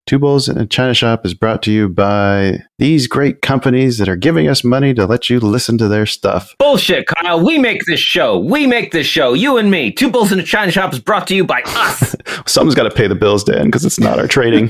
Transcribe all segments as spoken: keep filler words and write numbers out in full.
Two Bulls in a China Shop is brought to you by these great companies that are giving us money to let you listen to their stuff. Bullshit, Kyle. We make this show. We make this show. You and me. Two Bulls in a China Shop is brought to you by us. Someone's got to pay the bills, Dan, because it's not our trading.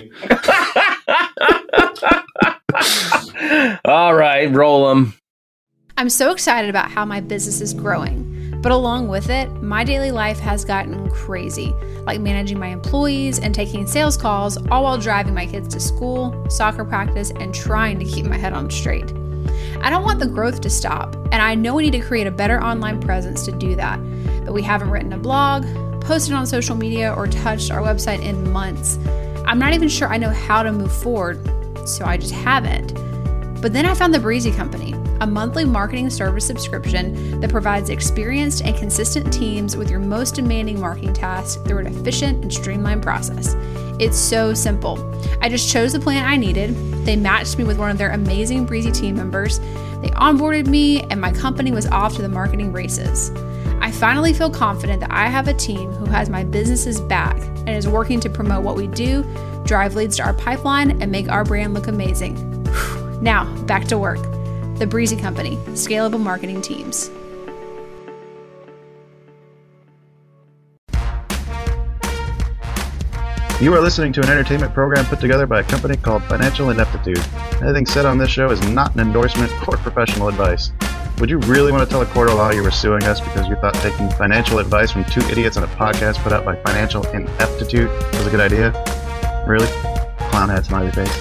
All right, roll them. I'm so excited about how my business is growing. But along with it, my daily life has gotten crazy, like managing my employees and taking sales calls, all while driving my kids to school, soccer practice, and trying to keep my head on straight. I don't want the growth to stop, and I know we need to create a better online presence to do that, but we haven't written a blog, posted on social media, or touched our website in months. I'm not even sure I know how to move forward, so I just haven't. But then I found the Breezy Company, a monthly marketing service subscription that provides experienced and consistent teams with your most demanding marketing tasks through an efficient and streamlined process. It's so simple. I just chose the plan I needed. They matched me with one of their amazing Breezy team members. They onboarded me, and my company was off to the marketing races. I finally feel confident that I have a team who has my business's back and is working to promote what we do, drive leads to our pipeline, and make our brand look amazing. Now, back to work. The Breezy Company, scalable marketing teams. You are listening to an entertainment program put together by a company called Financial Ineptitude. Anything said on this show is not an endorsement or professional advice. Would you really want to tell a court of law you were suing us because you thought taking financial advice from two idiots on a podcast put out by Financial Ineptitude was a good idea? Really? Clown hat smiley face.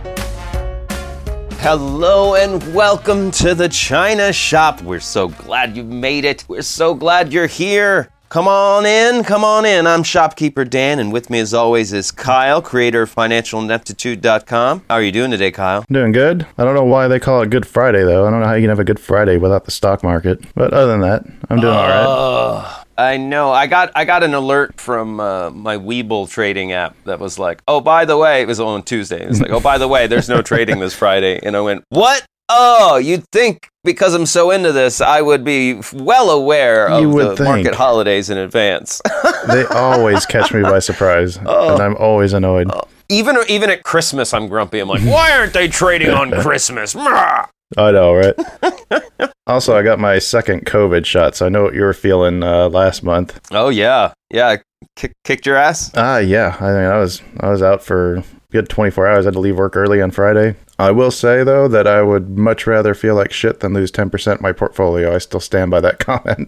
Hello and welcome to the China Shop. We're so glad you've made it. We're so glad you're here. Come on in, come on in. I'm Shopkeeper Dan, and with me as always is Kyle, creator of financial ineptitude dot com. How are you doing today, Kyle? I'm doing good. I don't know why they call it Good Friday, though. I don't know how you can have a Good Friday without the stock market. But other than that, I'm doing uh, all right. I know. I got I got an alert from uh, my Webull trading app that was like, oh, by the way, it was on Tuesday. It was like, oh, by the way, there's no trading this Friday. And I went, what? Oh, you'd think because I'm so into this, I would be well aware of the think. market holidays in advance. They always catch me by surprise, oh. and I'm always annoyed. Oh. Even even at Christmas, I'm grumpy. I'm like, why aren't they trading on Christmas? I know, right? Also, I got my second COVID shot, so I know what you were feeling uh, last month. Oh yeah, yeah. Kick, kicked your ass? Ah, uh, yeah. I mean, I was I was out for a good twenty-four hours. I had to leave work early on Friday. I will say, though, that I would much rather feel like shit than lose ten percent of my portfolio. I still stand by that comment.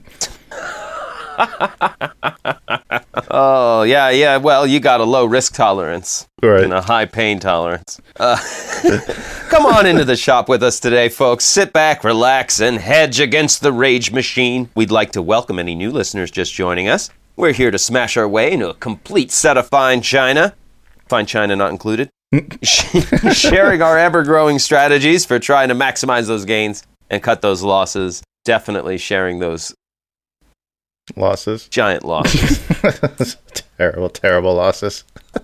Oh, yeah, yeah. Well, you got a low risk tolerance right. and a high pain tolerance. Uh, come on into the shop with us today, folks. Sit back, relax, and hedge against the rage machine. We'd like to welcome any new listeners just joining us. We're here to smash our way into a complete set of fine china. Fine china not included. Sharing our ever-growing strategies for trying to maximize those gains and cut those losses. Definitely sharing those losses. Giant losses. terrible, terrible losses.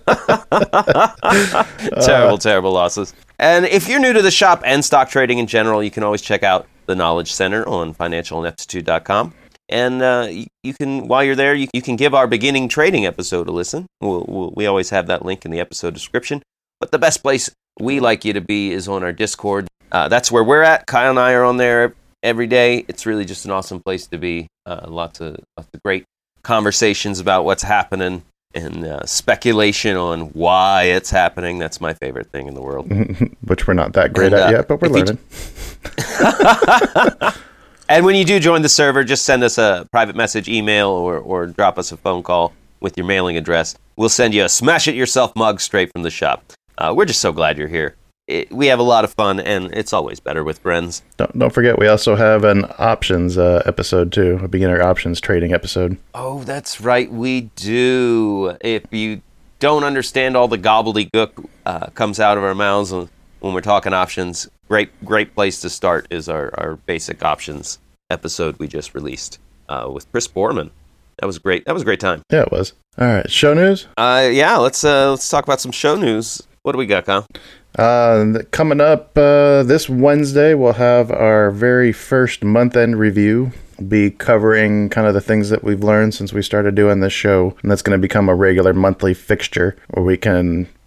terrible, terrible losses. And if you're new to the shop and stock trading in general, you can always check out the Knowledge Center on financial ineptitude dot com. And uh, you, you can, while you're there, you, you can give our beginning trading episode a listen. We'll, we'll, we always have that link in the episode description. But the best place we like you to be is on our Discord. Uh, that's where we're at. Kyle and I are on there every day. It's really just an awesome place to be. Uh, lots of lots of great conversations about what's happening and uh, speculation on why it's happening. That's my favorite thing in the world. Which we're not that great and, at uh, yet, but we're learning. You... And when you do join the server, just send us a private message, email, or, or drop us a phone call with your mailing address. We'll send you a Smash It Yourself mug straight from the shop. Uh, we're just so glad you're here. It, we have a lot of fun, and it's always better with friends. Don't, don't forget, we also have an options uh, episode, too, a beginner options trading episode. Oh, that's right, we do. If you don't understand all the gobbledygook uh, comes out of our mouths when, when we're talking options, great great place to start is our, our basic options episode we just released uh, with Chris Borman. That was great. That was a great time. Yeah, it was. All right, show news? Uh, yeah, let's uh, let's talk about some show news. What do we got, Kyle? Uh, coming up uh, this Wednesday, we'll have our very first month-end review. We'll be covering kind of the things that we've learned since we started doing this show, and that's going to become a regular monthly fixture where we can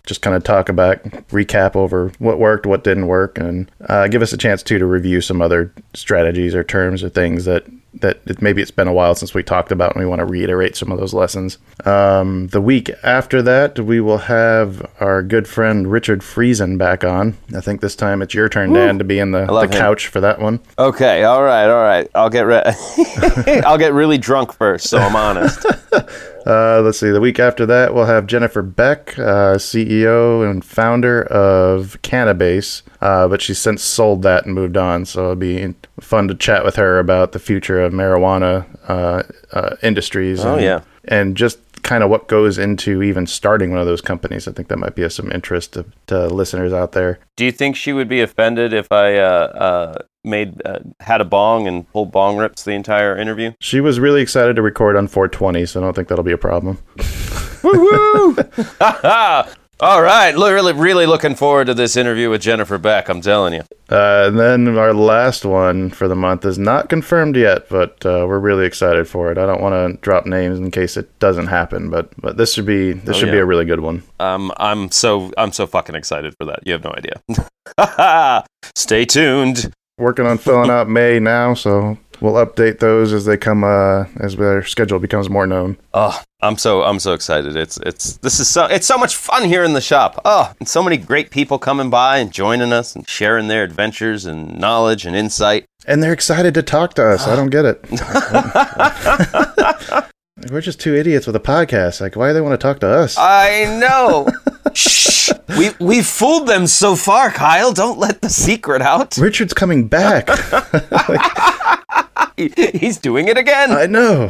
just kind of talk about, recap over what worked, what didn't work, and uh, give us a chance, too, to review some other strategies or terms or things that, that it, maybe it's been a while since we talked about and we want to reiterate some of those lessons. Um, the week after that, we will have our good friend Richard Friesen back on. I think this time it's your turn, Dan, Woo. to be in the, the couch for that one. Okay, all right, all right. I'll get re- I'll get really drunk first, so I'm honest. Uh, let's see. The week after that, we'll have Jennifer Beck, uh, C E O and founder of Cannabase, uh, but she's since sold that and moved on. So it'll be fun to chat with her about the future of marijuana uh, uh, industries. Oh, and, yeah. And just kind of what goes into even starting one of those companies. I think that might be of some interest to, to listeners out there. Do you think she would be offended if I uh, uh, made uh, had a bong and pulled bong rips the entire interview? She was really excited to record on four twenty, so I don't think that'll be a problem. Woo-hoo! All right, really, really looking forward to this interview with Jennifer Beck, I'm telling you. Uh, and then our last one for the month is not confirmed yet, but uh, we're really excited for it. I don't want to drop names in case it doesn't happen, but but this should be this oh, should yeah. be a really good one. Um, I'm so I'm so fucking excited for that. You have no idea. Stay tuned. Working on filling out May now, so we'll update those as they come, uh, as their schedule becomes more known. Oh, I'm so I'm so excited. It's it's this is so it's so much fun here in the shop. Oh, and so many great people coming by and joining us and sharing their adventures and knowledge and insight. And they're excited to talk to us. I don't get it. We're just two idiots with a podcast. Like, why do they want to talk to us? I know. Shh. We we fooled them so far, Kyle. Don't let the secret out. Richard's coming back. Like, he, he's doing it again. I know.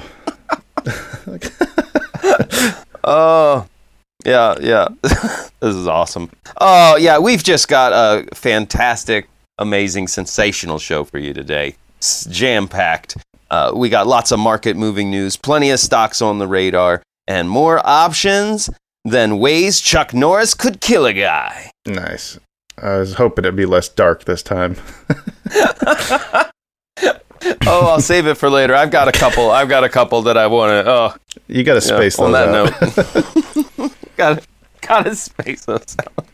Oh, yeah, yeah. This is awesome. Oh, yeah, we've just got a fantastic, amazing, sensational show for you today. It's jam-packed. Uh, we got lots of market-moving news, plenty of stocks on the radar, and more options than ways Chuck Norris could kill a guy. Nice. I was hoping it'd be less dark this time. Oh, I'll save it for later. I've got a couple. I've got a couple that I want to. Oh, you got to space yeah, those on out. that note. got got to space those out.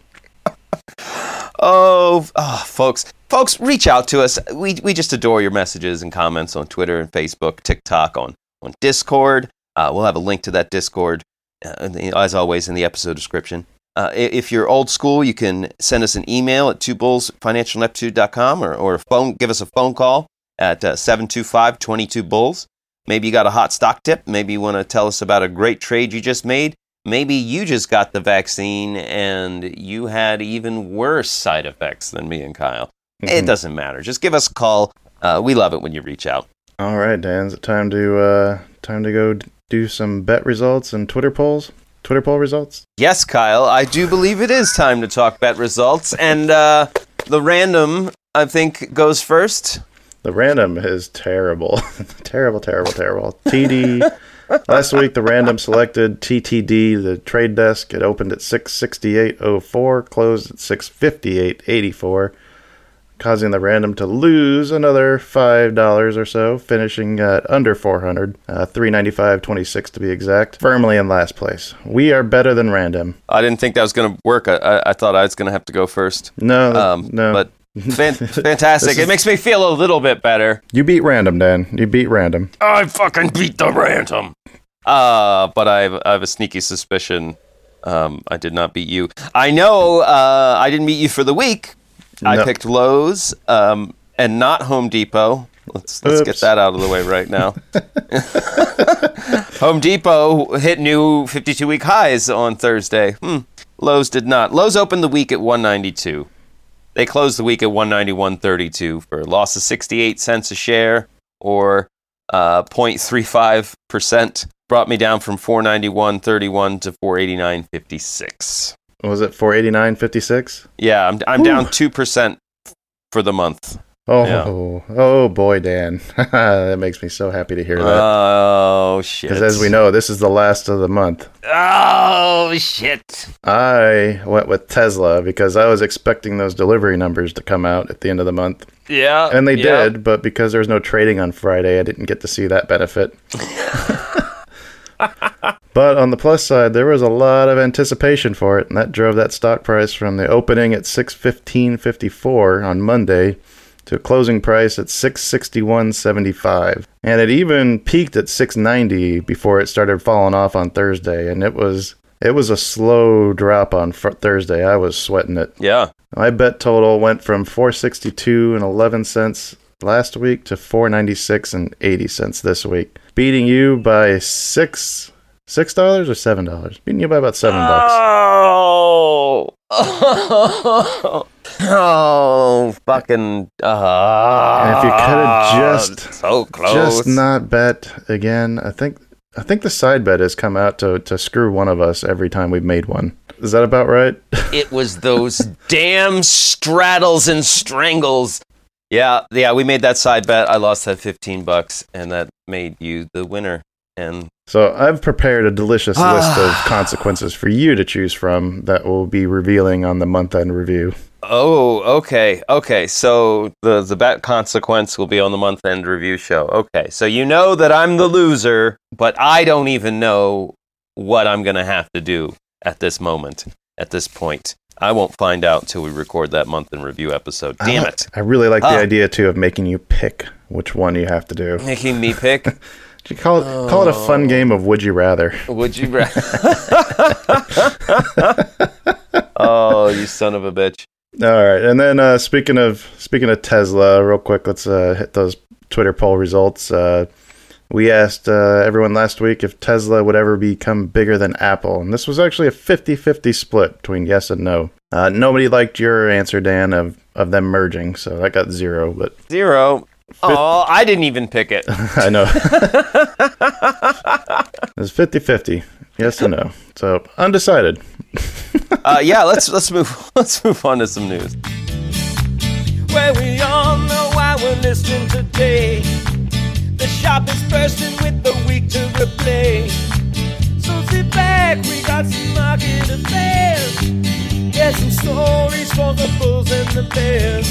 Oh, oh, folks, folks, reach out to us. We we just adore your messages and comments on Twitter and Facebook, TikTok, on on Discord. Uh, we'll have a link to that Discord, uh, as always, in the episode description. Uh, if you're old school, you can send us an email at two bulls financial neptude dot com or or phone give us a phone call at uh, seven two five, two two bulls. Maybe you got a hot stock tip. Maybe you want to tell us about a great trade you just made. Maybe you just got the vaccine and you had even worse side effects than me and Kyle. Mm-hmm. It doesn't matter. Just give us a call. Uh, we love it when you reach out. All right, Dan. Is it time to uh, time to go d- do some bet results and Twitter polls? Twitter poll results? Yes, Kyle. I do believe it is time to talk bet results. And uh, the random, I think, goes first. The random is terrible. terrible, terrible, terrible. T D. Last week, the random selected T T D, the trade desk. It opened at six sixty-eight oh four, closed at six fifty-eight eighty-four, causing the random to lose another five dollars or so, finishing at under four hundred, uh, three ninety-five twenty-six to be exact, firmly in last place. We are better than random. I didn't think that was going to work. I, I, I thought I was going to have to go first. No, um, no. But Fan- fantastic. Is, it makes me feel a little bit better. You beat random, Dan. You beat random. I fucking beat the random. Uh, but I have, I have a sneaky suspicion um, I did not beat you. I know uh, I didn't beat you for the week. No. I picked Lowe's um, and not Home Depot. Let's let's Oops. get that out of the way right now. Home Depot hit new fifty-two week highs on Thursday. Hmm. Lowe's did not. Lowe's opened the week at one ninety-two. They closed the week at one ninety-one thirty-two for a loss of sixty-eight cents a share, or uh, zero point three five percent. Brought me down from four ninety-one thirty-one to four eighty-nine fifty-six. Was it four eighty-nine fifty-six? Yeah, I'm I'm Ooh. down two percent for the month. Oh, yeah. oh boy, Dan. That makes me so happy to hear that. Oh, shit. Because as we know, this is the last of the month. Oh, shit. I went with Tesla because I was expecting those delivery numbers to come out at the end of the month. Yeah. And they yeah. did, but because there was no trading on Friday, I didn't get to see that benefit. But on the plus side, there was a lot of anticipation for it, and that drove that stock price from the opening at six fifteen fifty-four on Monday to a closing price at six sixty-one seventy-five. And it even peaked at six ninety before it started falling off on Thursday, and it was it was a slow drop on fr- Thursday. I was sweating it. Yeah. My bet total went from four sixty-two and eleven cents last week to four ninety-six and eighty cents this week, beating you by six six dollars or seven dollars. Beating you by about seven bucks. Oh, oh, oh, fucking! Uh, And if you could have just so close, just not bet again, I think I think the side bet has come out to to screw one of us every time we've made one. Is that about right? It was those damn straddles and strangles. Yeah, yeah, we made that side bet. I lost that fifteen bucks, and that made you the winner. And so I've prepared a delicious list of consequences for you to choose from that we'll be revealing on the month-end review. Oh, okay, okay. So the the bet consequence will be on the month-end review show. Okay, so you know that I'm the loser, but I don't even know what I'm going to have to do at this moment, at this point. I won't find out until we record that month-end review episode. Damn I, it. I really like Huh. the idea, too, of making you pick which one you have to do. Making me pick? You call it oh. call it a fun game of Would You Rather. Would you rather? Oh, you son of a bitch. All right, and then uh, speaking of speaking of Tesla, real quick, let's uh, hit those Twitter poll results. Uh, we asked uh, everyone last week if Tesla would ever become bigger than Apple, and this was actually a fifty-fifty split between yes and no. Uh, nobody liked your answer, Dan, of, of them merging, so that got zero. But Zero? Oh, I didn't even pick it. I know. It was fifty-fifty, yes and no. So, undecided. uh, yeah, let's let's move let's move on to some news. Well, we all know why we're listening today. The shop is bursting with the week to replay. So sit back, we got some market affairs. Get some stories for the bulls and the bears.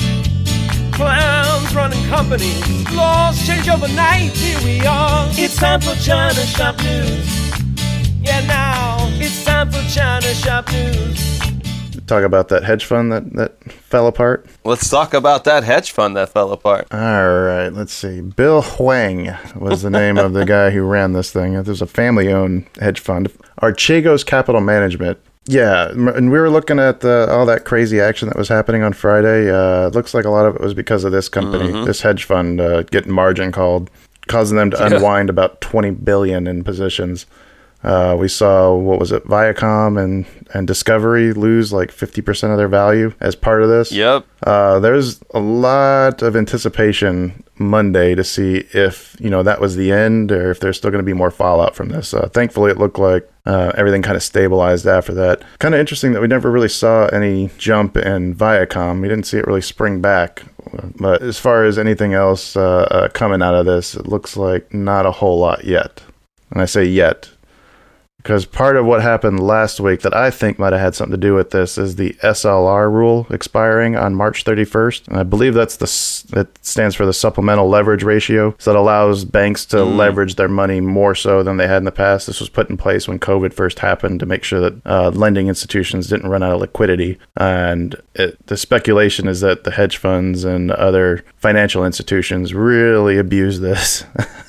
Clowns running companies, laws change overnight. Here we are. It's time for China Shop News. Yeah, now it's time for China Shop News. Talk about that hedge fund that, that fell apart. Let's talk about that hedge fund that fell apart. All right, let's see. Bill Huang was the name of the guy who ran this thing. It was a family-owned hedge fund. Archegos Capital Management. Yeah, and we were looking at the, all that crazy action that was happening on Friday. Uh, it looks like a lot of it was because of this company, mm-hmm. this hedge fund uh, getting margin called, causing them to yeah. unwind about twenty billion dollars in positions. Uh, we saw, what was it, Viacom and, and Discovery lose like fifty percent of their value as part of this. Yep. Uh, there's a lot of anticipation Monday to see if, you know, that was the end or if there's still going to be more fallout from this. Uh, thankfully, it looked like uh, everything kind of stabilized after that. Kind of interesting that we never really saw any jump in Viacom. We didn't see it really spring back. But as far as anything else uh, uh, coming out of this, it looks like not a whole lot yet. And I say yet, because part of what happened last week that I think might have had something to do with this is the S L R rule expiring on March thirty-first. And I believe that's the it stands for the supplemental leverage ratio. So that allows banks to mm. leverage their money more so than they had in the past. This was put in place when COVID first happened to make sure that uh, lending institutions didn't run out of liquidity. And it, the speculation is that the hedge funds and other financial institutions really abuse this.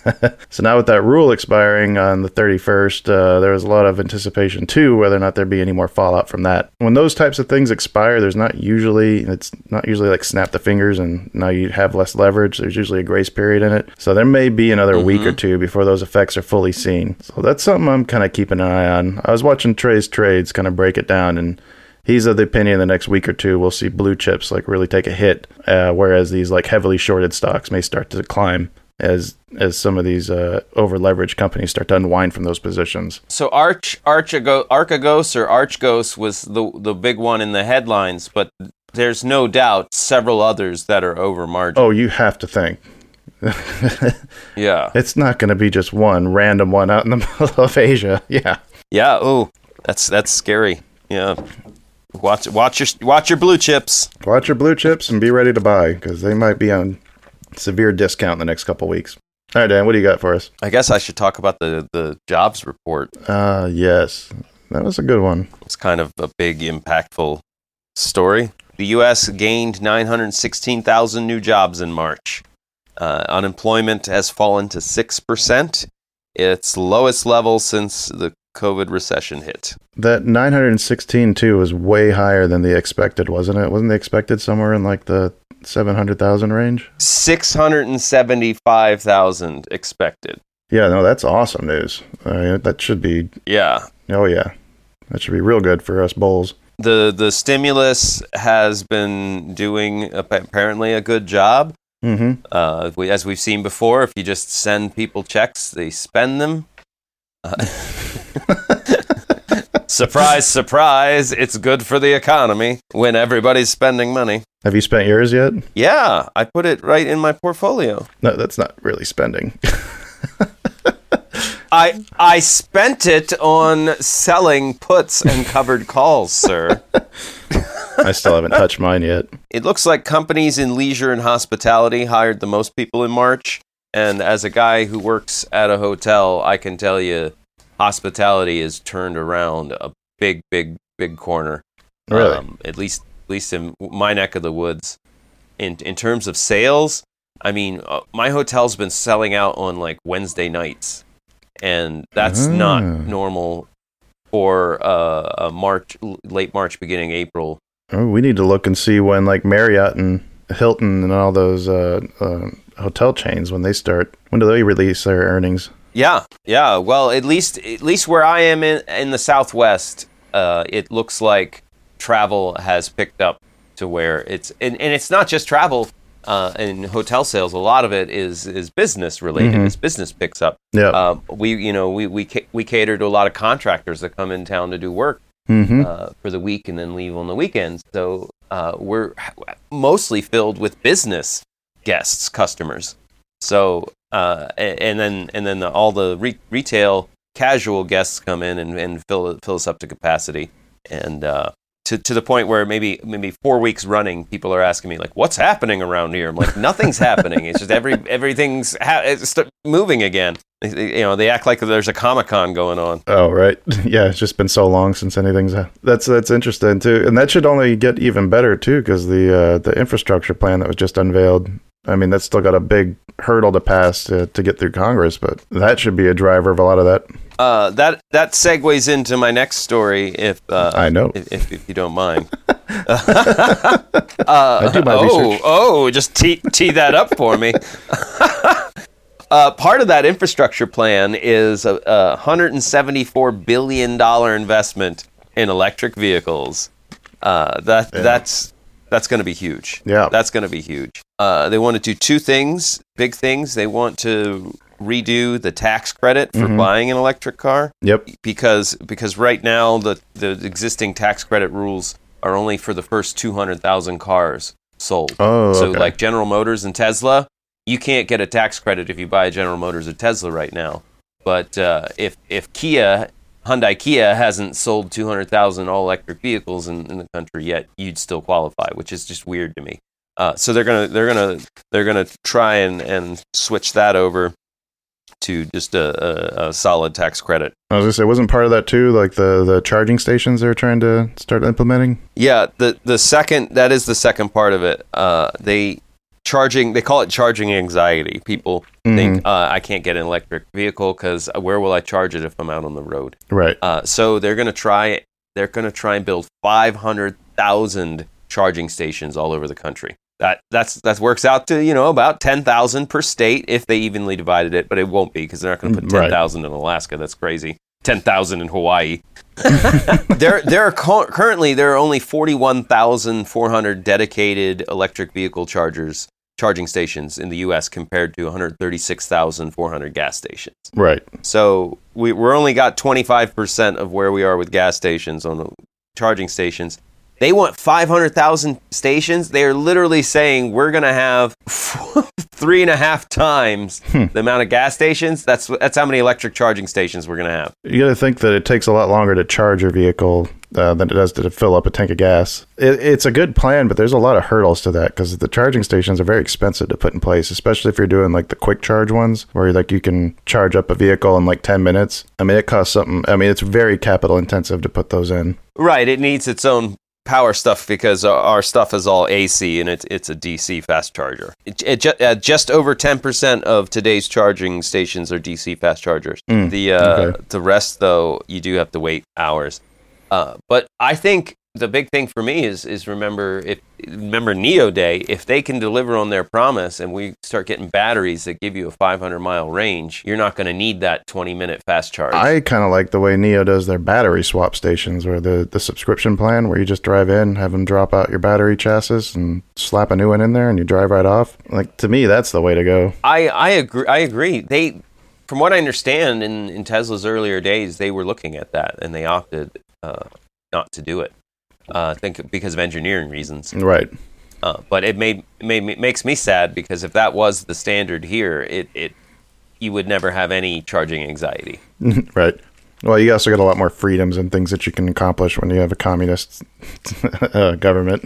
So now with that rule expiring on the thirty-first, uh, there was a lot of anticipation too whether or not there'd be any more fallout from that. When those types of things expire, there's not usually it's not usually like snap the fingers and now you have less leverage. There's usually a grace period in it, so there may be another mm-hmm. week or two before those effects are fully seen. So that's something I'm kind of keeping an eye on. I was watching Trey's Trades kind of break it down, and he's of the opinion the next week or two we'll see blue chips like really take a hit, uh, whereas these like heavily shorted stocks may start to climb as as some of these uh, over-leveraged companies start to unwind from those positions. So Arch, Archego, Archegos or Archgos was the the big one in the headlines, but there's no doubt several others that are over margin. Oh, you have to think. Yeah. It's not going to be just one random one out in the middle of Asia. Yeah. Yeah, oh, that's that's scary. Yeah. Watch watch your watch your blue chips. Watch your blue chips and be ready to buy because they might be on severe discount in the next couple weeks. All right, Dan, what do you got for us? I guess I should talk about the, the jobs report. Uh, yes. That was a good one. It's kind of a big, impactful story. The U S gained nine hundred sixteen thousand new jobs in March. Uh, unemployment has fallen to six percent. Its lowest level since the COVID recession hit. That nine hundred sixteen, too, was way higher than the expected, wasn't it? Wasn't the expected somewhere in like the seven hundred thousand range? six hundred seventy-five thousand expected. Yeah, no, that's awesome news. I mean, that should be... Yeah. Oh, yeah. That should be real good for us bulls. The the stimulus has been doing apparently a good job. Mm-hmm. Uh, we, as we've seen before, if you just send people checks, they spend them. Uh, surprise, surprise, it's good for the economy when everybody's spending money. Have you spent yours yet? Yeah, I put it right in my portfolio. No, that's not really spending. I I spent it on selling puts and covered calls, sir. I still haven't touched mine yet. It looks like companies in leisure and hospitality hired the most people in March. And as a guy who works at a hotel, I can tell you hospitality is turned around a big, big, big corner. Really? Um, at least at least in my neck of the woods. In in terms of sales, I mean, uh, my hotel's been selling out on like Wednesday nights. And that's Ah. not normal for uh, a March, late March, beginning April. Oh, we need to look and see when like Marriott and Hilton and all those uh, uh, hotel chains, when they start, when do they release their earnings? Yeah, yeah. Well, at least at least where I am in, in the Southwest, uh, it looks like travel has picked up to where it's, and, and it's not just travel uh, and hotel sales. A lot of it is is business related. Mhm. As business picks up. Yeah. Uh, we you know we we ca- we cater to a lot of contractors that come in town to do work Mm-hmm. uh, for the week and then leave on the weekends. So uh, we're mostly filled with business guests, customers. So uh, a- and then and then the, all the re- retail casual guests come in and, and fill fill us up to capacity, and uh, to to the point where maybe maybe four weeks running, people are asking me like, "What's happening around here?" I'm like, "Nothing's happening. It's just every everything's ha- it's st- moving again." You know, they act like there's a Comic-Con going on. Oh, right. Yeah, it's just been so long since anything's... That's that's interesting, too. And that should only get even better, too, because the uh, the infrastructure plan that was just unveiled, I mean, that's still got a big hurdle to pass to, to get through Congress, but that should be a driver of a lot of that. Uh, that that segues into my next story, if uh, I know. if, if, if you don't mind. uh, I do my oh, research. oh, just tee tee that up for me. Uh, part of that infrastructure plan is a, a one hundred seventy-four billion dollars investment in electric vehicles. Uh, that Yeah. that's that's going to be huge. Yeah. That's going to be huge. Uh, they want to do two things, big things. They want to redo the tax credit for Mhm. buying an electric car, Yep. because because right now the the existing tax credit rules are only for the first two hundred thousand cars sold. Oh, So okay. like General Motors and Tesla, you can't get a tax credit if you buy a General Motors or Tesla right now. But uh, if if Kia, Hyundai Kia hasn't sold two hundred thousand all-electric vehicles in, in the country yet, you'd still qualify, which is just weird to me. Uh, so they're gonna they're gonna they're gonna try and, and switch that over to just a, a, a solid tax credit. I was going to say, wasn't part of that, too, like the, the charging stations they're trying to start implementing? Yeah, the the second that is the second part of it. Uh, they charging they call it charging anxiety. People think uh, I can't get an electric vehicle because where will I charge it if I'm out on the road? Right. Uh, so they're gonna try they're gonna try and build five hundred thousand charging stations all over the country. That that's that works out to, you know, about ten thousand per state if they evenly divided it, but it won't be because they're not going to put Right. ten thousand in Alaska. That's crazy. ten thousand in Hawaii. there there are cu- currently there are only forty-one thousand four hundred dedicated electric vehicle chargers charging stations in the U S compared to one hundred thirty-six thousand four hundred gas stations. Right. So we we're only got twenty-five percent of where we are with gas stations on the charging stations. They want five hundred thousand stations. They are literally saying we're going to have three and a half times hmm. the amount of gas stations. That's that's how many electric charging stations we're going to have. You got to think that it takes a lot longer to charge your vehicle uh, than it does to fill up a tank of gas. It, it's a good plan, but there's a lot of hurdles to that because the charging stations are very expensive to put in place, especially if you're doing like the quick charge ones where like you can charge up a vehicle in like ten minutes. I mean, it costs something. I mean, it's very capital intensive to put those in. Right. It needs its own power stuff because our stuff is all A C and it's it's a D C fast charger. It, it ju- uh, just over ten percent of today's charging stations are D C fast chargers. Mm, the uh, okay. the rest though, you do have to wait hours. Uh, but I think the big thing for me is is remember if remember Neo Day, if they can deliver on their promise and we start getting batteries that give you a five hundred mile range, you're not going to need that twenty minute fast charge. I kind of like the way Neo does their battery swap stations, where the, the subscription plan where you just drive in, have them drop out your battery chassis and slap a new one in there and you drive right off. Like, to me, that's the way to go. I, I agree. I agree. They, from what I understand, in, in Tesla's earlier days, they were looking at that and they opted uh, not to do it. Uh, I think because of engineering reasons. Right. Uh, but it made, made it makes me sad because if that was the standard here, it, it you would never have any charging anxiety. Right. Well, you also got a lot more freedoms and things that you can accomplish when you have a communist uh, government.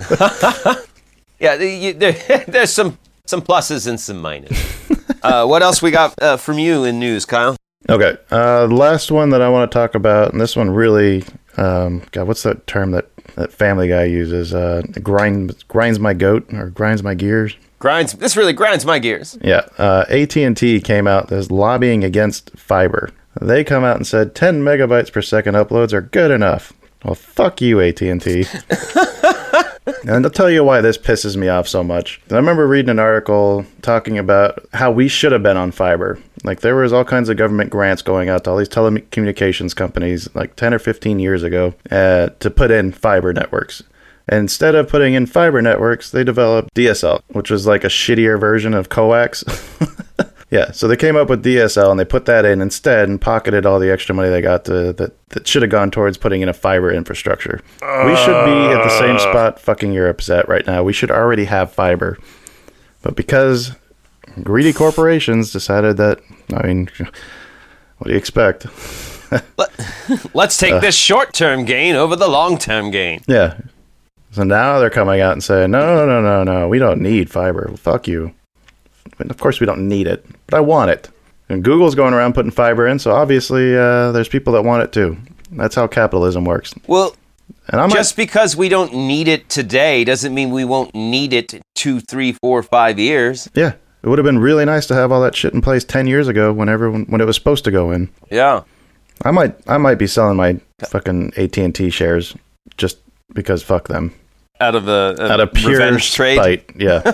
Yeah, you, there, there's some, some pluses and some minuses. Uh, what else we got uh, from you in news, Kyle? Okay. Uh, the last one that I want to talk about, and this one really... Um, God, what's that term that, that Family Guy uses? Uh, grind, grinds my goat or grinds my gears. Grinds. This really grinds my gears. Yeah. Uh, A T and T came out as lobbying against fiber. They come out and said ten megabytes per second uploads are good enough. Well, fuck you, A T and T. And I'll tell you why this pisses me off so much. I remember reading an article talking about how we should have been on fiber. Like, there was all kinds of government grants going out to all these telecommunications companies like ten or fifteen years ago uh, to put in fiber networks. And instead of putting in fiber networks, they developed D S L, which was like a shittier version of coax. Yeah, so they came up with D S L and they put that in instead and pocketed all the extra money they got to, that, that should have gone towards putting in a fiber infrastructure. Uh, we should be at the same spot fucking Europe's at right now. We should already have fiber. But because greedy corporations decided that, I mean, what do you expect? Let, let's take uh, this short-term gain over the long-term gain. Yeah. So now they're coming out and saying, no, no, no, no, we don't need fiber. Fuck you. And of course we don't need it, but I want it. And Google's going around putting fiber in, so obviously uh, there's people that want it too. That's how capitalism works. Well, and I'm just like, because we don't need it today doesn't mean we won't need it two, three, four, five years. Yeah, it would have been really nice to have all that shit in place ten years ago whenever when it was supposed to go in. Yeah. I might I might be selling my fucking A T and T shares just because fuck them. Out of a, a out of pure revenge trade, spite, yeah.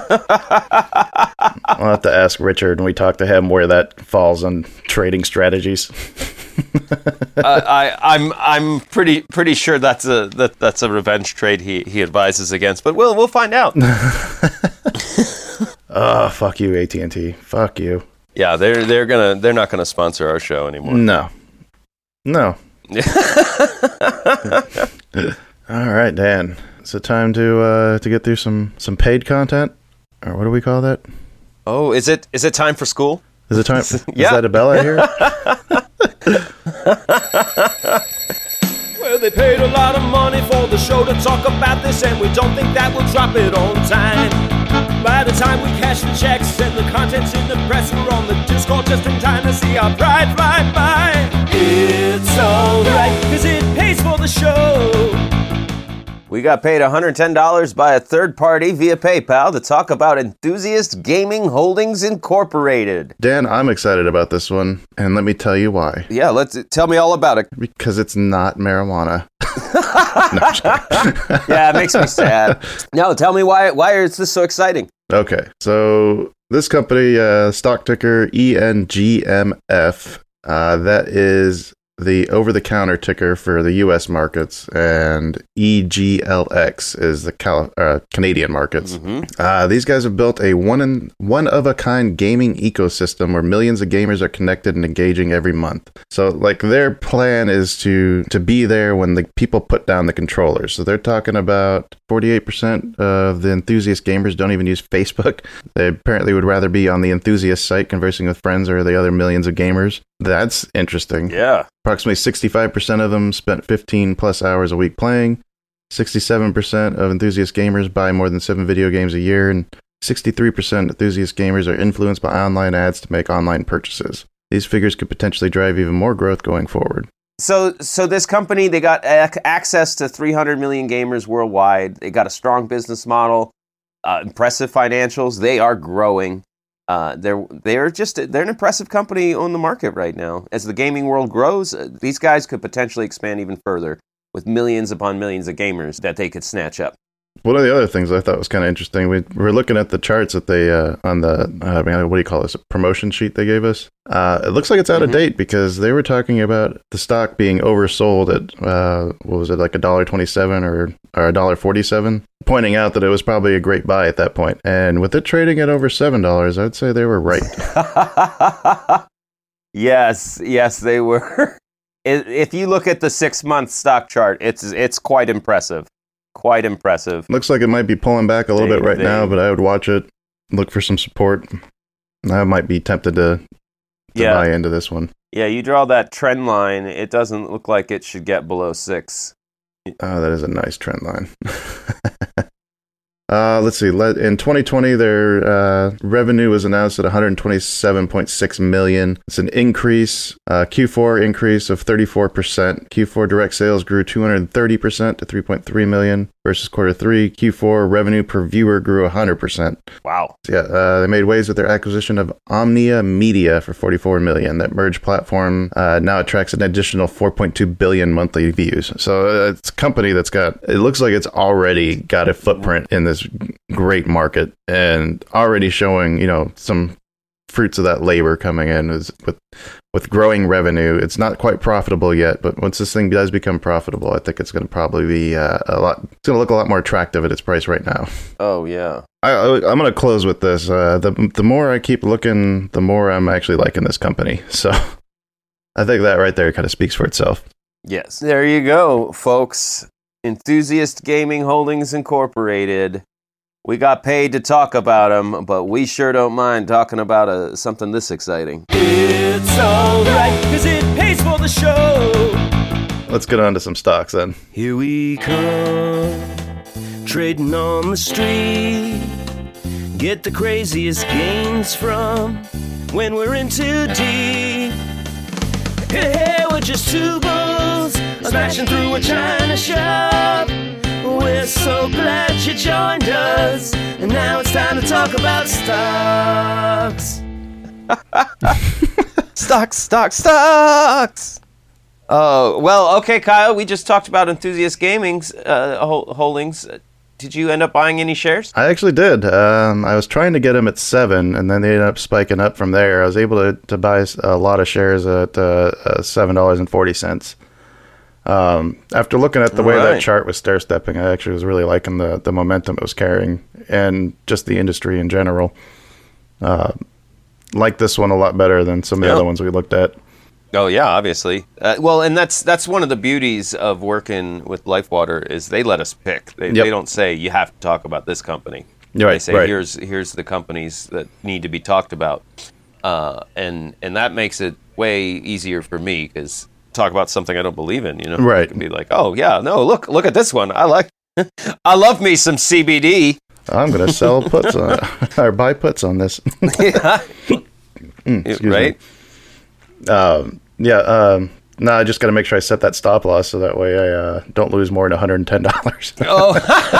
I'll have to ask Richard when we talk to him where that falls on trading strategies. uh, I, I'm I'm pretty pretty sure that's a that, that's a revenge trade he, he advises against, but we'll we'll find out. Oh, fuck you, A T and T. Fuck you. Yeah, they're they're gonna they're not gonna sponsor our show anymore. No, no. All right, Dan. Is it time to uh, to get through some, some paid content, or what do we call that? Oh, is it is it time for school? Is it time? Yeah. Is that a bell I hear? Well, they paid a lot of money for the show to talk about this, and we don't think that we'll drop it on time. By the time we cash the checks and the content's in the press, we're on the Discord just in time to see our pride fly by. It's alright, cause it pays for the show. We got paid one hundred ten dollars by a third party via PayPal to talk about Enthusiast Gaming Holdings Incorporated. Dan, I'm excited about this one, and let me tell you why. Yeah, let's tell me all about it. Because it's not marijuana. No, yeah, it makes me sad. No, tell me why why is this so exciting? Okay, so this company, uh, stock ticker E N G M F, uh, that is the over-the-counter ticker for the U S markets, and E G L X is the Cal- uh, Canadian markets. Mm-hmm. Uh, these guys have built a one in, one-of-a-kind gaming ecosystem where millions of gamers are connected and engaging every month. So, like, their plan is to to be there when the people put down the controllers. So they're talking about forty-eight percent of the enthusiast gamers don't even use Facebook. They apparently would rather be on the enthusiast site conversing with friends or the other millions of gamers. That's interesting. Yeah. Approximately sixty-five percent of them spent fifteen plus hours a week playing. sixty-seven percent of enthusiast gamers buy more than seven video games a year, and sixty-three percent enthusiast gamers are influenced by online ads to make online purchases. These figures could potentially drive even more growth going forward. So, so this company, they got ac- access to three hundred million gamers worldwide. They got a strong business model, uh, impressive financials. They are growing. Uh, they're they're just they're an impressive company on the market right now. As the gaming world grows, uh, these guys could potentially expand even further with millions upon millions of gamers that they could snatch up. One of the other things I thought was kind of interesting, we were looking at the charts that they, uh, on the, uh, what do you call this, a promotion sheet they gave us. Uh, it looks like it's out mm-hmm. of date because they were talking about the stock being oversold at, uh, what was it, like one dollar twenty-seven or, or one dollar forty-seven, pointing out that it was probably a great buy at that point. And with it trading at over seven dollars, I'd say they were right. Yes, yes, they were. If you look at the six-month stock chart, it's it's quite impressive. Quite impressive. Looks like it might be pulling back a little they, bit right they, now, but I would watch it, look for some support. I might be tempted to, to yeah. buy into this one. Yeah, you draw that trend line, it doesn't look like it should get below six. Oh, that is a nice trend line. Uh, let's see. Let, in twenty twenty, their uh, revenue was announced at one hundred twenty-seven point six million dollars. It's an increase, uh, Q four increase of thirty-four percent. Q four direct sales grew two hundred thirty percent to three point three million dollars versus quarter three. Q four revenue per viewer grew one hundred percent. Wow. So yeah, uh, they made waves with their acquisition of Omnia Media for forty-four million dollars. That merged platform uh, now attracts an additional four point two billion monthly views. So uh, it's a company that's got, it looks like it's already got a footprint in this great market and already showing, you know, some fruits of that labor coming in is with with growing revenue. It's not quite profitable yet, but once this thing does become profitable, I think it's going to probably be uh, a lot. It's going to look a lot more attractive at its price right now. Oh yeah. I, I, I'm going to close with this. Uh, the the more I keep looking, the more I'm actually liking this company. So I think that right there kind of speaks for itself. Yes. There you go, folks. Enthusiast Gaming Holdings Incorporated. We got paid to talk about them, but we sure don't mind talking about uh, something this exciting. It's alright, cause it pays for the show. Let's get on to some stocks then. Here we come, trading on the street. Get the craziest gains from when we're in too deep. Hey, hey, we're just two bulls smashing through a china shop. We're so glad you joined us, and now it's time to talk about stocks. Stocks, stocks, stocks! Oh, well, okay, Kyle, we just talked about Enthusiast Gaming's uh, holdings. Did you end up buying any shares? I actually did. Um, I was trying to get them at seven, and then they ended up spiking up from there. I was able to, to buy a lot of shares at uh, uh, seven dollars and forty cents. Um, after looking at the way right. that chart was stair-stepping, I actually was really liking the, the momentum it was carrying and just the industry in general. Uh, like this one a lot better than some of the yeah. other ones we looked at. Oh yeah, obviously. Uh, well, and that's that's one of the beauties of working with LifeWater is they let us pick. They, yep. they don't say you have to talk about this company. Right, they say right. here's here's the companies that need to be talked about, uh, and and that makes it way easier for me because talk about something I don't believe in. You know, right? I can be like, oh yeah, no, look look at this one. I like. I love me some C B D. I'm gonna sell puts on or buy puts on this. yeah. mm, excuse right. Me. Um, yeah. Um, no, I just got to make sure I set that stop loss so that way I uh, don't lose more than one hundred ten dollars. oh.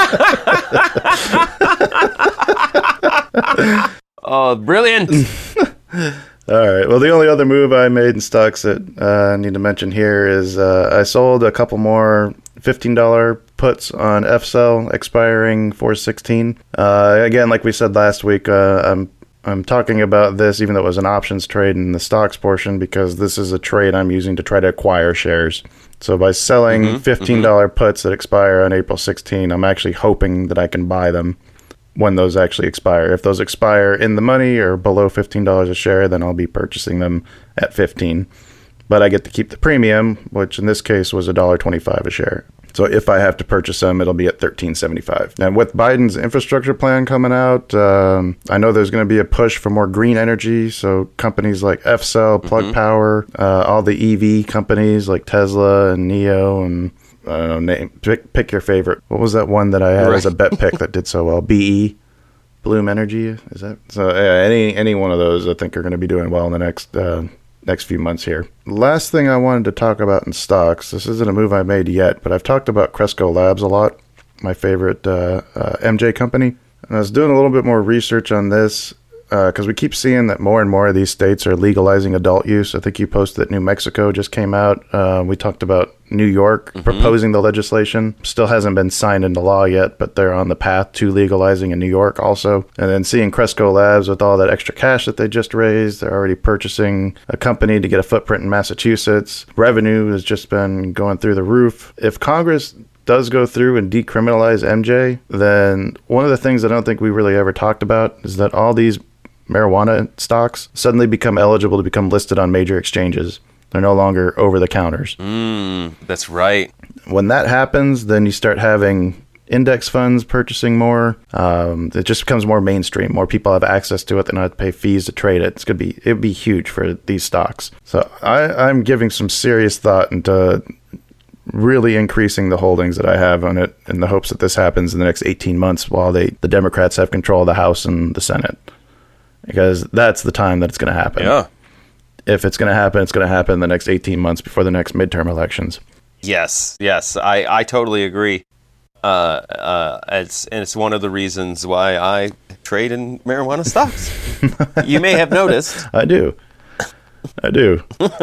oh, brilliant. All right. Well, the only other move I made in stocks that uh, I need to mention here is uh, I sold a couple more fifteen dollars puts on F C E L expiring four sixteen. Uh, again, like we said last week, uh, I'm I'm talking about this even though it was an options trade in the stocks portion because this is a trade I'm using to try to acquire shares. So by selling mm-hmm, fifteen dollars mm-hmm. puts that expire on April sixteenth, I'm actually hoping that I can buy them when those actually expire. If those expire in the money or below fifteen dollars a share, then I'll be purchasing them at fifteen dollars. But I get to keep the premium, which in this case was one dollar twenty-five a share. So if I have to purchase them, it'll be at thirteen seventy-five. And with Biden's infrastructure plan coming out, um, I know there's going to be a push for more green energy. So companies like F Cell, Plug mm-hmm. Power, uh, all the E V companies like Tesla and N I O and I don't know, name, pick, pick your favorite. What was that one that I had right. as a bet pick that did so well? B E, Bloom Energy, is that? So yeah, any any one of those I think are going to be doing well in the next uh, next few months here. Last thing I wanted to talk about in stocks, this isn't a move I made yet, but I've talked about Cresco Labs a lot, my favorite uh, uh, M J company. And I was doing a little bit more research on this because uh, we keep seeing that more and more of these states are legalizing adult use. I think you posted that New Mexico just came out. Uh, we talked about New York mm-hmm. proposing the legislation. Still hasn't been signed into law yet, but they're on the path to legalizing in New York also. And then seeing Cresco Labs with all that extra cash that they just raised, they're already purchasing a company to get a footprint in Massachusetts. Revenue has just been going through the roof. If Congress does go through and decriminalize M J, then one of the things I don't think we really ever talked about is that all these marijuana stocks suddenly become eligible to become listed on major exchanges. They're no longer over the counters. Mm, that's right. When that happens, then you start having index funds purchasing more. Um, it just becomes more mainstream. More people have access to it. They don't have to pay fees to trade it. It's gonna be it'd be huge for these stocks. So I, I'm giving some serious thought into really increasing the holdings that I have on it in the hopes that this happens in the next eighteen months while they the Democrats have control of the House and the Senate. Because that's the time that it's going to happen. Yeah. If it's going to happen, it's going to happen in the next eighteen months before the next midterm elections. Yes, yes, I, I totally agree. Uh, uh, it's and it's one of the reasons why I trade in marijuana stocks. You may have noticed. I do. I do.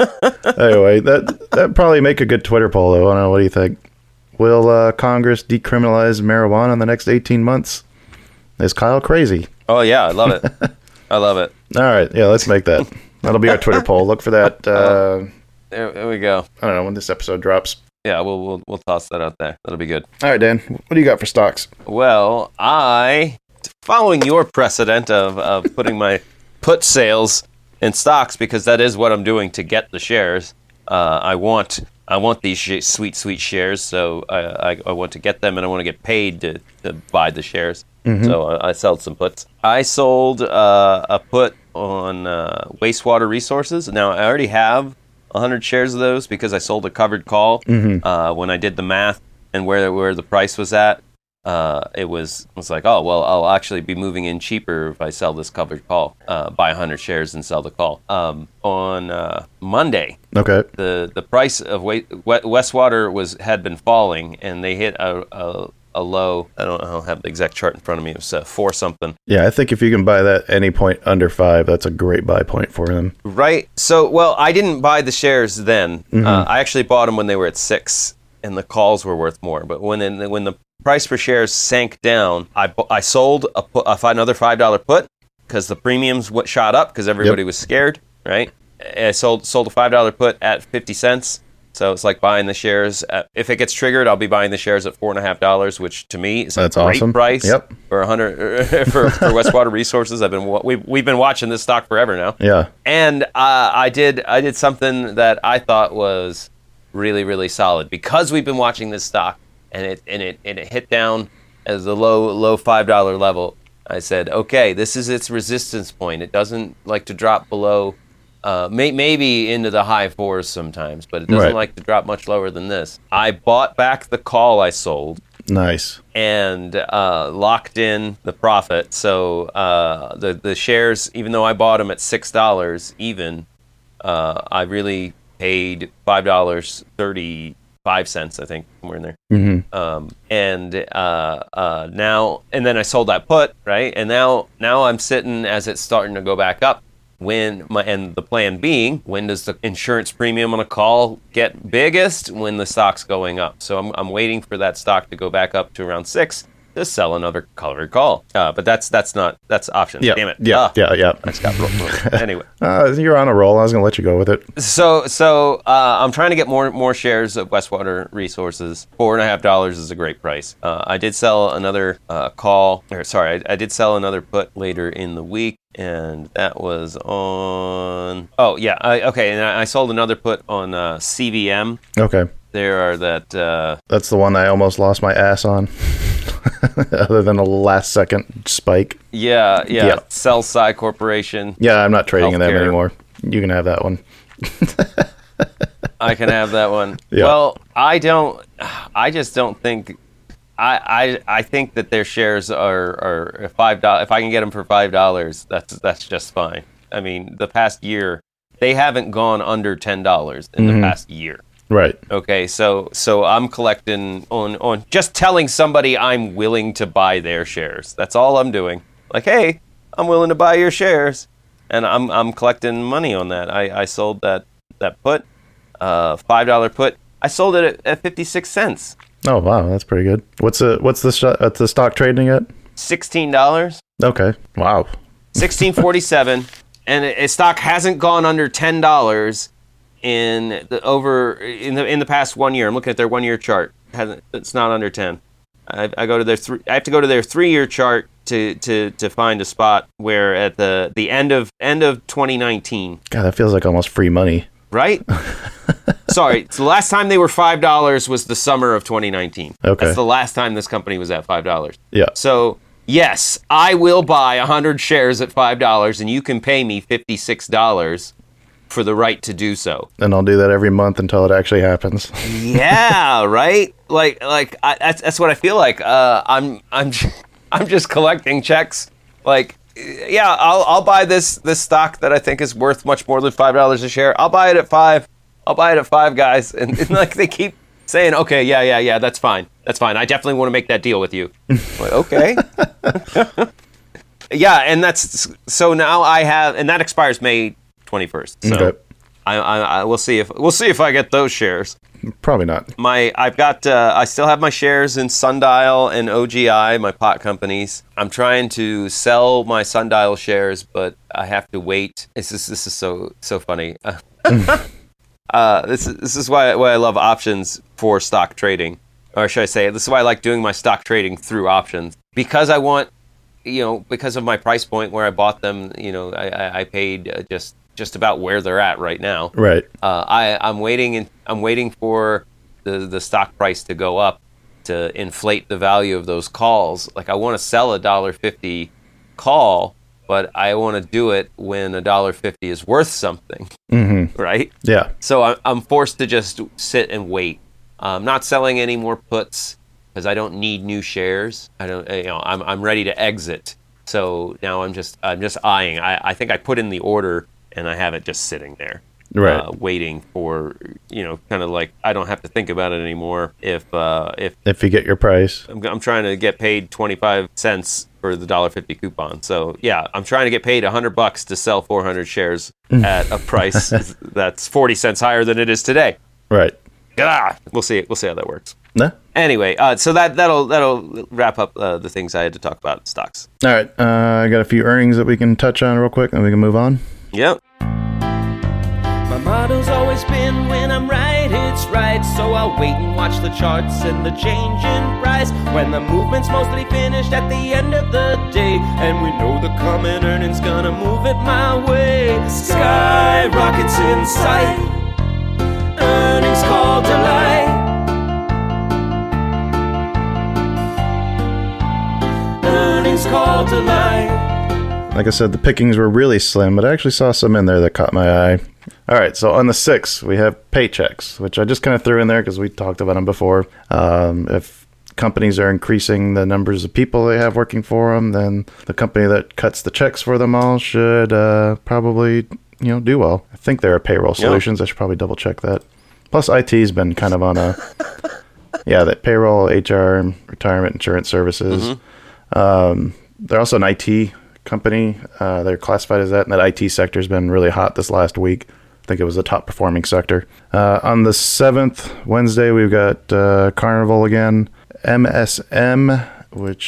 Anyway, that that probably make a good Twitter poll, though. I don't know. What do you think? Will uh, Congress decriminalize marijuana in the next eighteen months? Is Kyle crazy? Oh, yeah, I love it. I love it. All right. Yeah, let's make that. That'll be our Twitter poll. Look for that. Uh, there, there we go. I don't know when this episode drops. Yeah, we'll, we'll we'll toss that out there. That'll be good. All right, Dan. What do you got for stocks? Well, I, following your precedent of, of putting my put sales in stocks, because that is what I'm doing to get the shares. Uh, I want I want these sh- sweet, sweet shares, so I, I, I want to get them, and I want to get paid to, to buy the shares. Mm-hmm. So I, I sold some puts. I sold uh, a put on uh, wastewater resources. Now, I already have one hundred shares of those because I sold a covered call mm-hmm. uh, when I did the math and where where the price was at. Uh, it was was like, oh, well, I'll actually be moving in cheaper if I sell this covered call, uh, buy one hundred shares and sell the call. Um, on uh, Monday, okay, the the price of Westwater was had been falling, and they hit a, a a low. I don't, I don't have the exact chart in front of me. It was uh, four something. Yeah, I think if you can buy that any point under five, that's a great buy point for them. Right. So, well, I didn't buy the shares then. Mm-hmm. Uh, I actually bought them when they were at six, and the calls were worth more. But when in, when the price per shares sank down, I I sold a put, a, another five dollar put because the premiums w- shot up because everybody yep. was scared. Right. I sold sold a five dollar put at fifty cents. So it's like buying the shares. At, if it gets triggered, I'll be buying the shares at four and a half dollars, which to me is That's a great awesome. price yep. for a hundred for, for Westwater Resources. I've been we we've been watching this stock forever now. Yeah, and uh, I did I did something that I thought was really really solid because we've been watching this stock and it and it and it hit down as a low low five dollar level. I said, okay, this is its resistance point. It doesn't like to drop below. Uh, may, maybe into the high fours sometimes, but it doesn't right. like to drop much lower than this. I bought back the call I sold. Nice. And uh, locked in the profit. So uh, the the shares, even though I bought them at six dollars even, uh, I really paid five dollars thirty-five cents, I think, somewhere in there. Mm-hmm. Um, and uh, uh, now, and then I sold that put, right? And now, now I'm sitting as it's starting to go back up. When my and the plan being, when does the insurance premium on a call get biggest? When the stock's going up. So I'm I'm waiting for that stock to go back up to around six, just sell another colored call. Uh, but that's that's not that's option. Yeah, Damn it. yeah, Ah, yeah, yeah. I just got rolled. Anyway, Uh, you're on a roll. I was gonna let you go with it. so so uh, I'm trying to get more more shares of Westwater Resources. Four and a half dollars is a great price. Uh, I did sell another uh, call, or sorry, I, I did sell another put later in the week. And that was on. Oh yeah, I, okay. And I, I sold another put on uh, C V M. Okay, There are that. Uh, that's the one I almost lost my ass on. Other than a last second spike. yeah, yeah. Yeah. Cellsci Corporation. Yeah, I'm not trading in them Healthcare. anymore. You can have that one. I can have that one. Yeah. Well, I don't. I just don't think. I, I I think that their shares are are five dollars. If I can get them for five dollars, that's that's just fine. I mean, the past year they haven't gone under ten dollars in Mm-hmm. the past year. Right. Okay, so so I'm collecting on on just telling somebody I'm willing to buy their shares. That's all I'm doing. Like, hey, I'm willing to buy your shares, and I'm I'm collecting money on that. I, I sold that that put, uh, five dollar put. I sold it at, at fifty six cents. Oh wow, that's pretty good. What's the what's the sh- at the stock trading at? Sixteen dollars. Okay. Wow. Sixteen forty seven, and a stock hasn't gone under ten dollars in the over in the in the past one year. I'm looking at their one year chart. Hasn't it's not under ten. I, I go to their three. I have to go to their three year chart to, to, to find a spot where at the, the end of end of twenty nineteen. God, that feels like almost free money. Right? Sorry, so the last time they were five dollars was the summer of twenty nineteen. Okay. That's the last time this company was at five dollars. Yeah. So, yes, I will buy one hundred shares at five dollars, and you can pay me fifty-six dollars for the right to do so. And I'll do that every month until it actually happens. Yeah, right? Like, like I, that's that's what I feel like. Uh, I'm I'm I'm just collecting checks. Like, yeah, I'll I'll buy this this stock that I think is worth much more than five dollars a share. I'll buy it at five. I'll buy it at five, guys. And, and like they keep saying, okay, yeah, yeah, yeah, that's fine, that's fine. I definitely want to make that deal with you. Like, okay. Yeah, and that's so now I have, and that expires May twenty-first. So Okay. I, I I we'll see if we'll see if I get those shares. Probably not. My I've got uh, I still have my shares in Sundial and O G I, my pot companies. I'm trying to sell my Sundial shares, but I have to wait. This is this is so so funny. uh, this is this is why why I love options for stock trading, or should I say, this is why I like doing my stock trading through options, because I want, you know, because of my price point where I bought them. You know, I I, I paid uh, just. just about where they're at right now. Right. Uh, I, I'm waiting and I'm waiting for the, the stock price to go up to inflate the value of those calls. Like, I want to sell a dollar fifty call, but I want to do it when a dollar fifty is worth something. Mm-hmm. Right? Yeah. So I, I'm forced to just sit and wait. I'm not selling any more puts because I don't need new shares. I don't. You know, I'm I'm ready to exit. So now I'm just I'm just eyeing. I, I think I put in the order, and I have it just sitting there, Right. uh, waiting for, you know, kind of like I don't have to think about it anymore. If uh, if If you get your price. I'm, I'm trying to get paid twenty-five cents for the dollar fifty coupon, so yeah, I'm trying to get paid a hundred bucks to sell four hundred shares at a price that's forty cents higher than it is today. Right. Ah, we'll see. We'll see how that works. No? Anyway, uh, so that that'll that'll wrap up uh, the things I had to talk about in stocks. All right. Uh, I got a few earnings that we can touch on real quick, and we can move on. Yep. My motto's always been, when I'm right, it's right. So I'll wait and watch the charts and the change in price. When the movement's mostly finished at the end of the day, and we know the coming earnings gonna move it my way. Sky rockets in sight, earnings call delight. Earnings call delight. Like I said, the pickings were really slim, but I actually saw some in there that caught my eye. All right, so on the sixth, we have paychecks, which I just kind of threw in there because we talked about them before. Um, if companies are increasing the numbers of people they have working for them, then the company that cuts the checks for them all should uh, probably, you know, do well. I think there are payroll solutions. I should probably double check that. Plus, I T's been kind of on a, yeah, that payroll, H R, retirement, insurance services. Mm-hmm. Um, they're also an I T company. Uh, they're classified as that, and that I T sector has been really hot this last week. I think it was the top performing sector. Uh, on the seventh, Wednesday, we've got uh, Carnival again. M S M which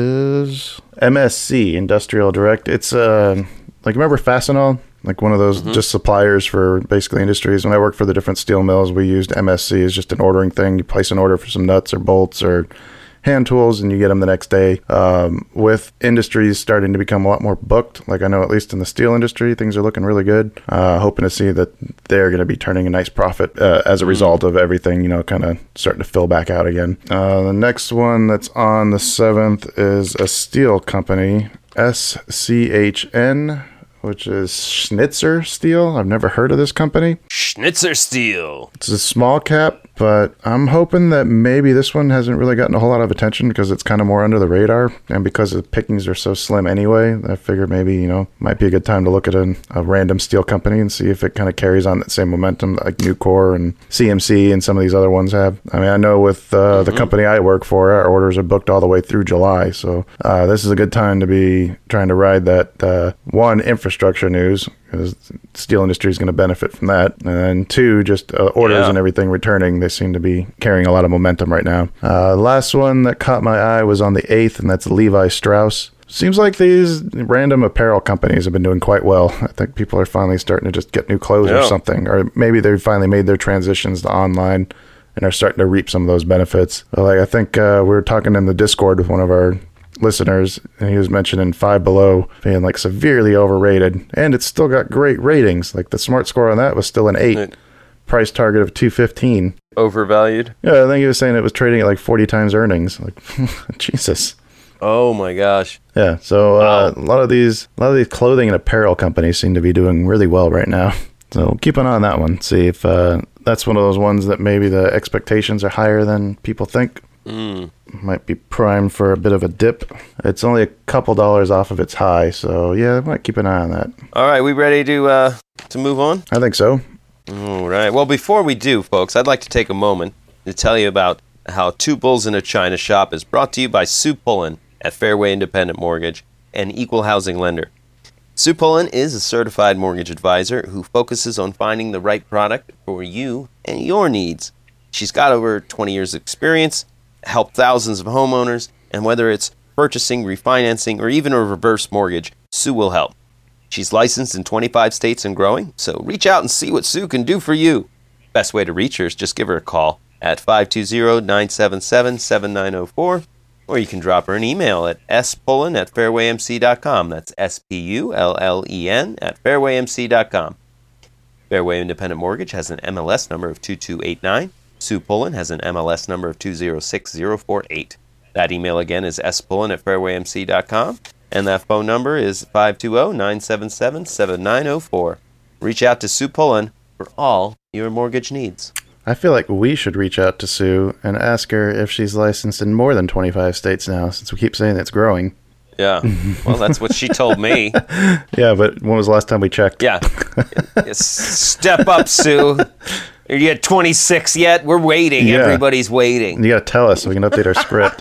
is M S C, Industrial Direct. It's, uh, like, remember Fastenal? Like one of those mm-hmm. just suppliers for basically industries. When I worked for the different steel mills, we used M S C as just an ordering thing. You place an order for some nuts or bolts or hand tools and you get them the next day. Um, with industries starting to become a lot more booked, like I know at least in the steel industry, things are looking really good. Uh, hoping to see that they're going to be turning a nice profit uh, as a result of everything, you know, kind of starting to fill back out again. Uh, the next one that's on the seventh is a steel company, S C H N, which is Schnitzer Steel. I've never heard of this company. Schnitzer Steel. It's a small cap, but I'm hoping that maybe this one hasn't really gotten a whole lot of attention because it's kind of more under the radar. And because the pickings are so slim anyway, I figured maybe, you know, might be a good time to look at a, a random steel company and see if it kind of carries on that same momentum like Nucor and C M C and some of these other ones have. I mean, I know with uh, mm-hmm. the company I work for, our orders are booked all the way through July. So uh, this is a good time to be trying to ride that, uh, one, infrastructure news, because steel industry is going to benefit from that. And then two, just uh, orders yeah. and everything returning. They seem to be carrying a lot of momentum right now. Uh, last one that caught my eye was on the eighth, and that's Levi Strauss. Seems like these random apparel companies have been doing quite well. I think people are finally starting to just get new clothes yeah. or something, or maybe they've finally made their transitions to online and are starting to reap some of those benefits. Like I think uh, we were talking in the Discord with one of our listeners, and he was mentioning Five Below being like severely overrated, and it's still got great ratings. Like the smart score on that was still an eight, it, price target of two fifteen. Overvalued? Yeah, I think he was saying it was trading at like forty times earnings. Like, Jesus. Oh my gosh. Yeah, so uh, wow. a lot of these, a lot of these clothing and apparel companies seem to be doing really well right now. So keep an eye on that one. See if uh, that's one of those ones that maybe the expectations are higher than people think. Mm. Might be primed for a bit of a dip. It's only a couple dollars off of its high, so yeah, I might keep an eye on that. All right, we ready to uh, to move on? I think so. All right. Well, before we do, folks, I'd like to take a moment to tell you about how Two Bulls in a China Shop is brought to you by Sue Pullen at Fairway Independent Mortgage, an equal housing lender. Sue Pullen is a certified mortgage advisor who focuses on finding the right product for you and your needs. She's got over twenty years of experience, helped thousands of homeowners, and whether it's purchasing, refinancing, or even a reverse mortgage, Sue will help. She's licensed in twenty-five states and growing, so reach out and see what Sue can do for you. Best way to reach her is just give her a call at five two zero, nine seven seven, seven nine zero four, or you can drop her an email at spullen at fairway m c dot com. That's S P U L L E N at fairway m c dot com. Fairway Independent Mortgage has an M L S number of two two eight nine. Sue Pullen has an M L S number of two zero six zero four eight. That email again is spullen at fairway m c dot com, and that phone number is five two zero, nine seven seven, seven nine zero four. Reach out to Sue Pullen for all your mortgage needs. I feel like we should reach out to Sue and ask her if she's licensed in more than twenty-five states now, since we keep saying it's growing. Yeah, well, that's what she told me. Yeah, but when was the last time we checked? Yeah. Yes, step up, Sue. Are you at twenty-six yet? We're waiting. Yeah. Everybody's waiting. You got to tell us so we can update our script.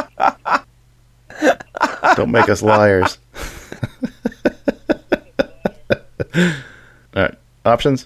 Don't make us liars. All right. Options?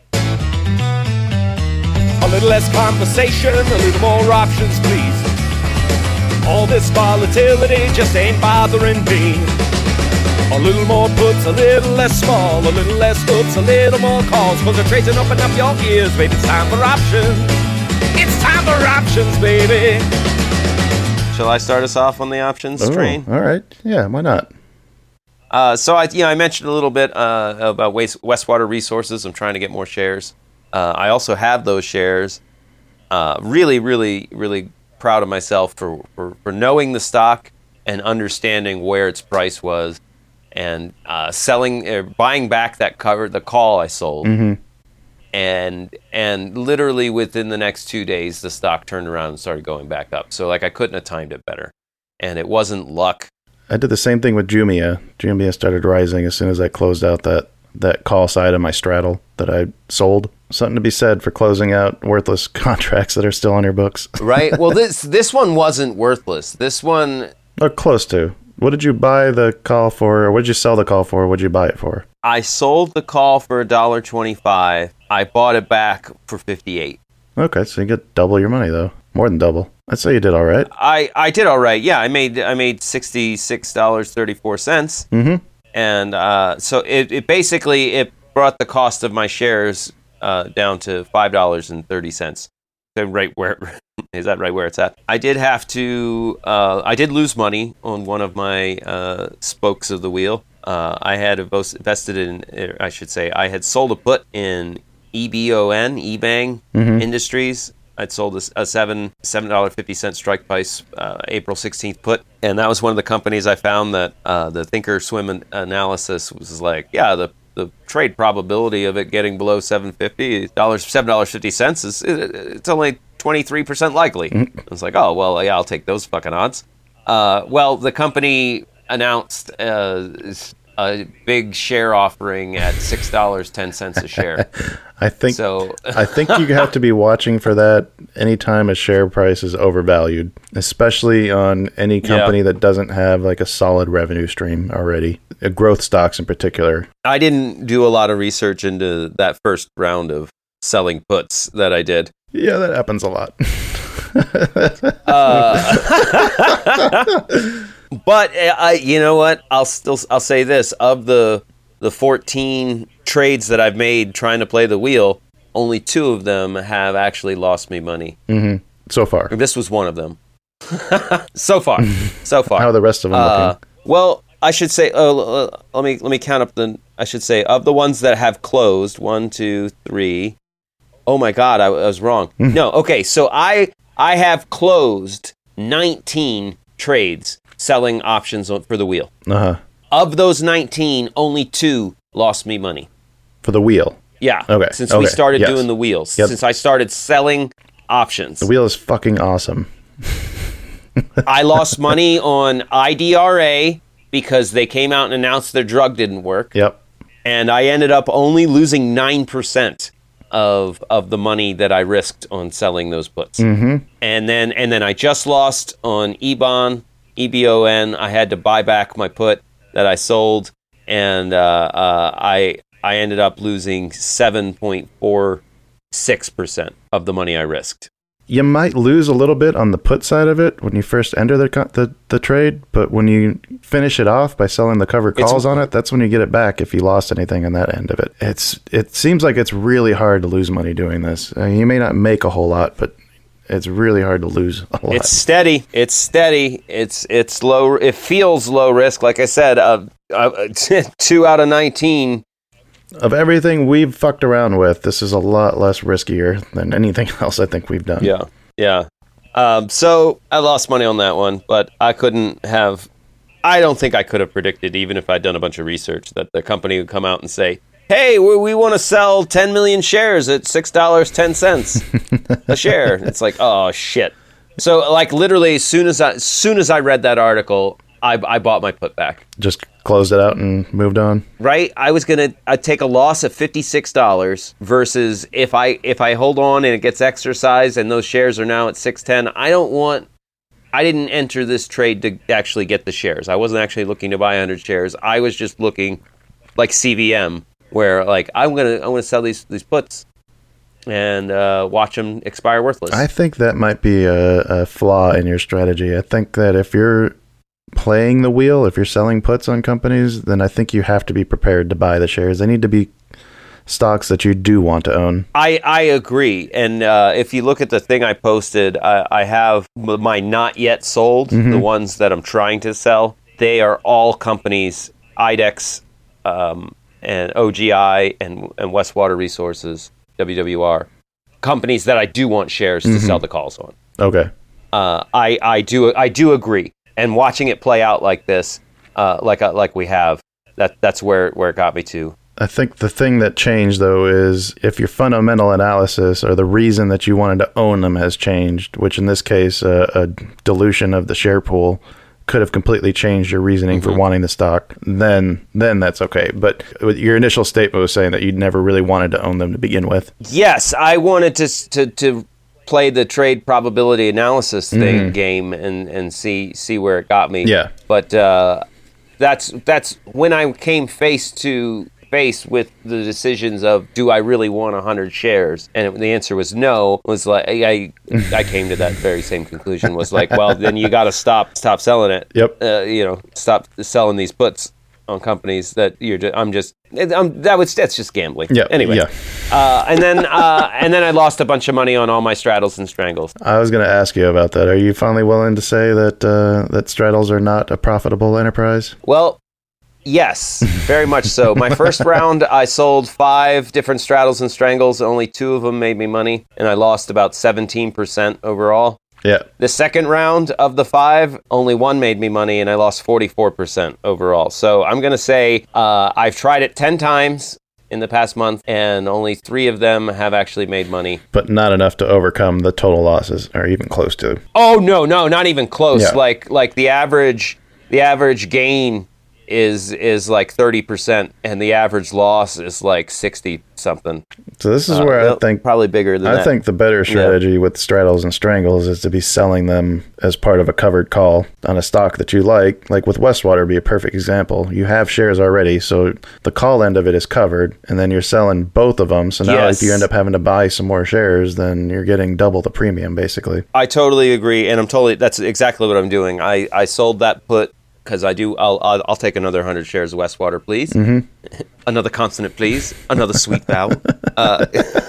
A little less conversation, a little more options, please. All this volatility just ain't bothering me. A little more puts, a little less small, a little less oops, a little more calls. Cause they're trading up and up your ears, baby. It's time for options. It's time for options, baby. Shall I start us off on the options oh, train? All right. Yeah, why not? Uh, so I, you know, I mentioned a little bit uh, about Waste, Westwater Resources. I'm trying to get more shares. Uh, I also have those shares. Uh, really, really, really proud of myself for, for, for knowing the stock and understanding where its price was. And uh, selling, uh, buying back that cover, the call I sold, mm-hmm. and and literally within the next two days, the stock turned around and started going back up. So like I couldn't have timed it better, and it wasn't luck. I did the same thing with Jumia. Jumia started rising as soon as I closed out that that call side of my straddle that I sold. Something to be said for closing out worthless contracts that are still on your books. Right. Well, this this one wasn't worthless. This one, or close to. What did you buy the call for, or what did you sell the call for? What did you buy it for? I sold the call for one dollar twenty-five. I bought it back for fifty-eight. Okay, so you get double your money, though. More than double. I'd say you did all right. I, I did all right. Yeah, I made I made sixty-six dollars and thirty-four cents. Mm-hmm. And uh, so it, it basically it brought the cost of my shares uh, down to five dollars and thirty cents. So right where is that right where it's at? I did have to uh, I did lose money on one of my uh, spokes of the wheel. Uh, I had invested in, I should say, I had sold a put in E B O N, eBang Mm-hmm. Industries. I'd sold a, a seven seven dollar fifty cent strike price uh, April sixteenth put, and that was one of the companies I found that uh, the Thinkorswim an- analysis was like, yeah, the the trade probability of it getting below seven fifty dollars, seven dollars fifty cents is it, it's only twenty-three percent likely. Mm-hmm. I was like, oh well, yeah, I'll take those fucking odds. Uh, well, the company announced uh, a big share offering at six dollars and ten cents a share. I think so. I think you have to be watching for that anytime a share price is overvalued, especially on any company yeah. that doesn't have like a solid revenue stream already. Uh, growth stocks in particular. I didn't do a lot of research into that first round of selling puts that I did. Yeah, that happens a lot. uh, but I, you know what? I'll still I'll say this: of the the fourteen trades that I've made trying to play the wheel, only two of them have actually lost me money. Mm-hmm. So far, this was one of them. so far, so far. How are the rest of them uh, looking? Well, I should say. Uh, let me let me count up the. I should say of the ones that have closed. One, two, three. Oh my God, I, I was wrong. No, okay. So I I have closed nineteen trades selling options for the wheel. Uh huh. Of those nineteen, only two lost me money. For the wheel? Yeah. Okay. Since okay. we started yes. doing the wheels. Yep. Since I started selling options. The wheel is fucking awesome. I lost money on I D R A because they came out and announced their drug didn't work. Yep. And I ended up only losing nine percent of of the money that I risked on selling those puts. Mm-hmm. And then and then I just lost on E B O N, E B O N. I had to buy back my put that I sold, and uh, uh, I I ended up losing seven point four six percent of the money I risked. You might lose a little bit on the put side of it when you first enter the the, the trade, but when you finish it off by selling the covered calls it's, on it, that's when you get it back if you lost anything on that end of it. It's It seems like it's really hard to lose money doing this. Uh, you may not make a whole lot, but it's really hard to lose a lot. It's steady. It's steady. It's it's low. It feels low risk. Like I said, uh, uh, two out of nineteen. Of everything we've fucked around with, this is a lot less riskier than anything else I think we've done. Yeah, yeah. Um, so I lost money on that one, but I couldn't have... I don't think I could have predicted, even if I'd done a bunch of research, that the company would come out and say, hey, we, we want to sell ten million shares at six dollars and ten cents a share. It's like, oh, shit. So, like, literally, as soon as I, as soon as I read that article, I, I bought my put back. Just closed it out and moved on. Right? I was gonna I'd take a loss of fifty-six dollars versus if I if I hold on and it gets exercised and those shares are now at six ten. I don't want. I didn't enter this trade to actually get the shares. I wasn't actually looking to buy one hundred shares. I was just looking like C V M, where like I'm gonna I'm gonna sell these these puts and uh, watch them expire worthless. I think that might be a, a flaw in your strategy. I think that if you're playing the wheel, if you're selling puts on companies, then I think you have to be prepared to buy the shares. They need to be stocks that you do want to own. I, I agree. And uh, if you look at the thing I posted, I, I have my not yet sold, mm-hmm. the ones that I'm trying to sell. They are all companies, I D E X um, and O G I and, and Westwater Resources, W W R, companies that I do want shares mm-hmm. to sell the calls on. Okay. Uh, I, I do I do agree. And watching it play out like this, uh, like uh, like we have, that that's where, where it got me to. I think the thing that changed, though, is if your fundamental analysis or the reason that you wanted to own them has changed, which in this case, uh, a dilution of the share pool could have completely changed your reasoning mm-hmm. for wanting the stock, then then that's okay. But your initial statement was saying that you never really wanted to own them to begin with. Yes, I wanted to to to play the trade probability analysis thing mm-hmm. game and, and see see where it got me. Yeah. But uh, that's that's when I came face to faced with the decisions of, do I really want one hundred shares? And it, the answer was no. It was like, I I came to that very same conclusion, was like, well, then you got to stop stop selling it. Yep. Uh, you know, stop selling these puts on companies that you're just, I'm just, I'm, that was, that's just gambling. Yeah. Anyway. Yeah. Uh, and then, uh, and then I lost a bunch of money on all my straddles and strangles. I was going to ask you about that. Are you finally willing to say that uh, that straddles are not a profitable enterprise? Well, yes, very much so. My first round, I sold five different straddles and strangles. Only two of them made me money, and I lost about seventeen percent overall. Yeah. The second round of the five, only one made me money, and I lost forty-four percent overall. So I'm going to say uh, I've tried it ten times in the past month, and only three of them have actually made money. But not enough to overcome the total losses, or even close to. Oh, no, no, not even close. Yeah. Like like the average the average gain is is like thirty percent, and the average loss is like sixty something. So this is Uh, where I well, think probably bigger than I that. think the better strategy with straddles and strangles is to be selling them as part of a covered call on a stock that you like. Like with Westwater would be a perfect example. You have shares already, so the call end of it is covered, and then you're selling both of them. So now Yes. if you end up having to buy some more shares, then you're getting double the premium basically. I totally agree, and I'm totally that's exactly what I'm doing. I, I sold that put because I do. I'll, I'll I'll take another one hundred shares of Westwater, please. Mm-hmm. Another consonant, please. Another sweet vowel. Uh,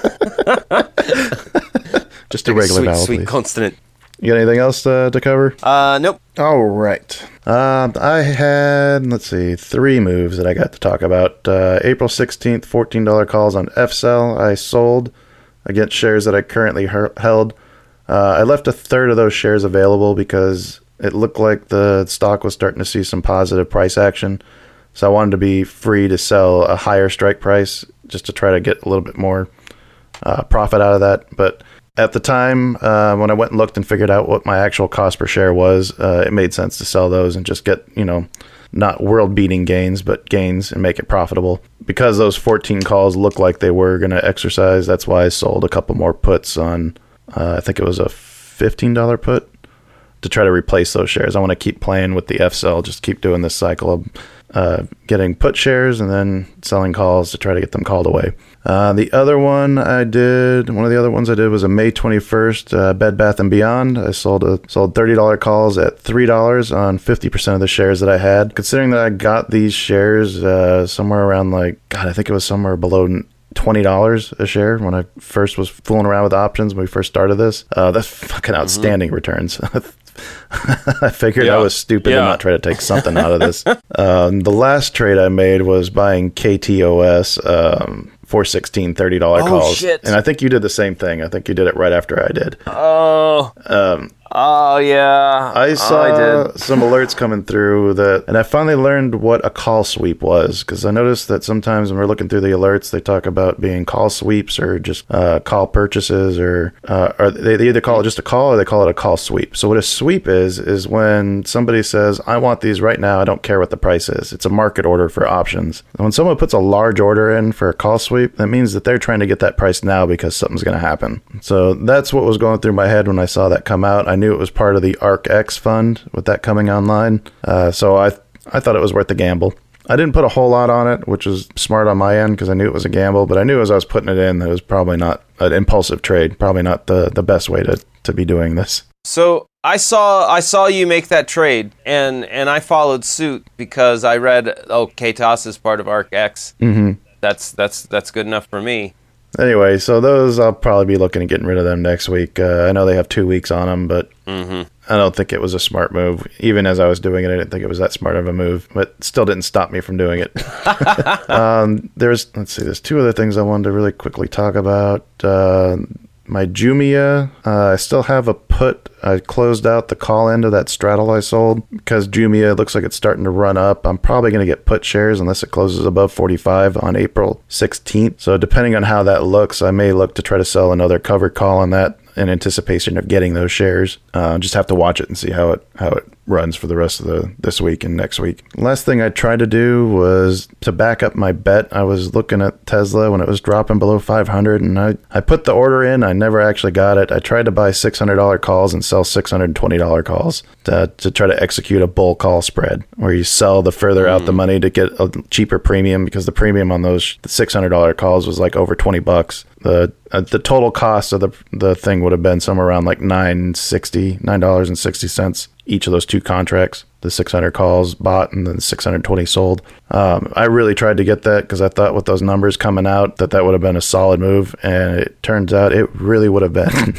Just a regular sweet, vowel, sweet please. consonant. You got anything else uh, to cover? Uh, nope. All right. Uh, I had, let's see, three moves that I got to talk about. Uh, April sixteenth, fourteen dollars calls on F C E L. I sold against shares that I currently her- held. Uh, I left a third of those shares available because it looked like the stock was starting to see some positive price action. So I wanted to be free to sell a higher strike price just to try to get a little bit more uh, profit out of that. But at the time, uh, when I went and looked and figured out what my actual cost per share was, uh, it made sense to sell those and just get, you know, not world-beating gains, but gains and make it profitable. Because those fourteen calls looked like they were going to exercise, that's why I sold a couple more puts on, uh, I think it was a fifteen dollars put, to try to replace those shares. I want to keep playing with the F C E L, just keep doing this cycle of uh, getting put shares and then selling calls to try to get them called away. Uh, the other one I did, one of the other ones I did was a May twenty-first uh, Bed Bath and Beyond. I sold a, sold thirty dollars calls at three dollars on fifty percent of the shares that I had. Considering that I got these shares uh, somewhere around like, God, I think it was somewhere below twenty dollars a share when I first was fooling around with options when we first started this. Uh, that's fucking outstanding mm-hmm. returns. I figured yeah. I was stupid yeah. to not try to take something out of this. Um, the last trade I made was buying K T O S um, four sixteen thirty dollars oh, calls. Shit. And I think you did the same thing. I think you did it right after I did. Oh. Um, Oh, yeah. I saw oh, I some alerts coming through that, and I finally learned what a call sweep was, because I noticed that sometimes when we're looking through the alerts, they talk about being call sweeps or just uh, call purchases, or, uh, or they, they either call it just a call or they call it a call sweep. So what a sweep is, is when somebody says, I want these right now, I don't care what the price is. It's a market order for options. And when someone puts a large order in for a call sweep, that means that they're trying to get that price now because something's going to happen. So that's what was going through my head when I saw that come out. I knew it was part of the ARKX fund with that coming online. Uh, so I I thought it was worth the gamble. I didn't put a whole lot on it, which was smart on my end because I knew it was a gamble, but I knew as I was putting it in that it was probably not an impulsive trade, probably not the, the best way to, to be doing this. So I saw I saw you make that trade, and, and I followed suit because I read, oh, K T O S is part of ARKX. Mm-hmm. That's, that's, that's good enough for me. Anyway, so those, I'll probably be looking at getting rid of them next week. Uh, I know they have two weeks on them, but Mm-hmm. I don't think it was a smart move. Even as I was doing it, I didn't think it was that smart of a move, but still didn't stop me from doing it. um, there's, let's see, there's two other things I wanted to really quickly talk about. Uh, my Jumia, uh, I still have a put. I closed out the call end of that straddle I sold because Jumia looks like it's starting to run up. I'm probably going to get put shares unless it closes above forty-five on April sixteenth. So depending on how that looks, I may look to try to sell another covered call on that in anticipation of getting those shares. Uh, just have to watch it and see how it how it runs for the rest of the this week and next week. Last thing I tried to do was to back up my bet. I was looking at Tesla when it was dropping below five hundred, and I, I put the order in. I never actually got it. I tried to buy six hundred dollars calls and sell six hundred twenty dollars calls to, to try to execute a bull call spread where you sell the further out the money to get a cheaper premium, because the premium on those six hundred dollars calls was like over twenty bucks. The uh, the total cost of the the thing would have been somewhere around like nine sixty, nine dollars and sixty cents each of those two contracts. The six hundred calls bought and then six hundred twenty sold. Um, I really tried to get that because I thought with those numbers coming out that that would have been a solid move, and it turns out it really would have been.